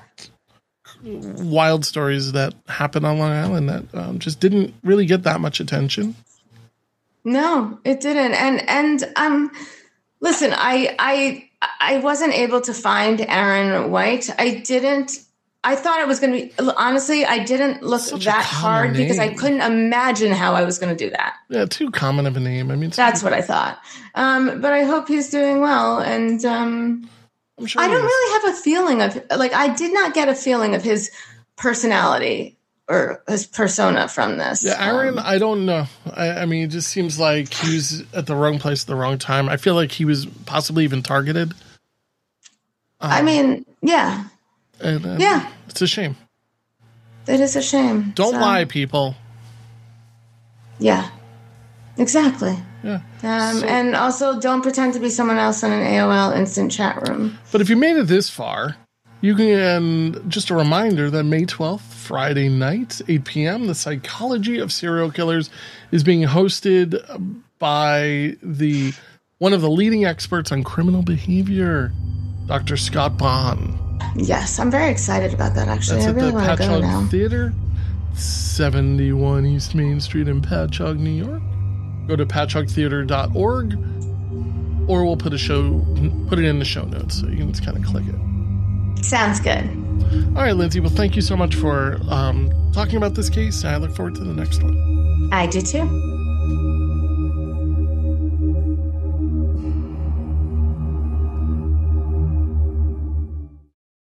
wild stories that happened on Long Island that just didn't really get that much attention. No, it didn't. And listen, I wasn't able to find Aaron White. I thought it was going to be, honestly, I didn't look that hard because I couldn't imagine how I was going to do that. Yeah, too common of a name. I mean, that's what I thought. But I hope he's doing well. And I'm sure I don't really have a feeling of, like, I did not get a feeling of his personality or his persona from this. Yeah, Aaron, I don't know. I mean, it just seems like he was at the wrong place at the wrong time. I feel like he was possibly even targeted. I mean, yeah. Yeah. It's a shame. It is a shame. Don't lie, people. Yeah. Exactly. Yeah. And also don't pretend to be someone else in an AOL instant chat room. But if you made it this far, you can, just a reminder that May 12th, Friday night, 8 p.m., The Psychology of Serial Killers is being hosted by one of the leading experts on criminal behavior, Dr. Scott Bond. Yes, I'm very excited about that, actually. That's I really want to go now. Patchogue Theater, 71 East Main Street in Patchogue, New York. Go to patchoguetheater.org, or we'll put it in the show notes so you can just kind of click it. Sounds good. All right, Lindsay. Well, thank you so much for talking about this case. I look forward to the next one. I do too.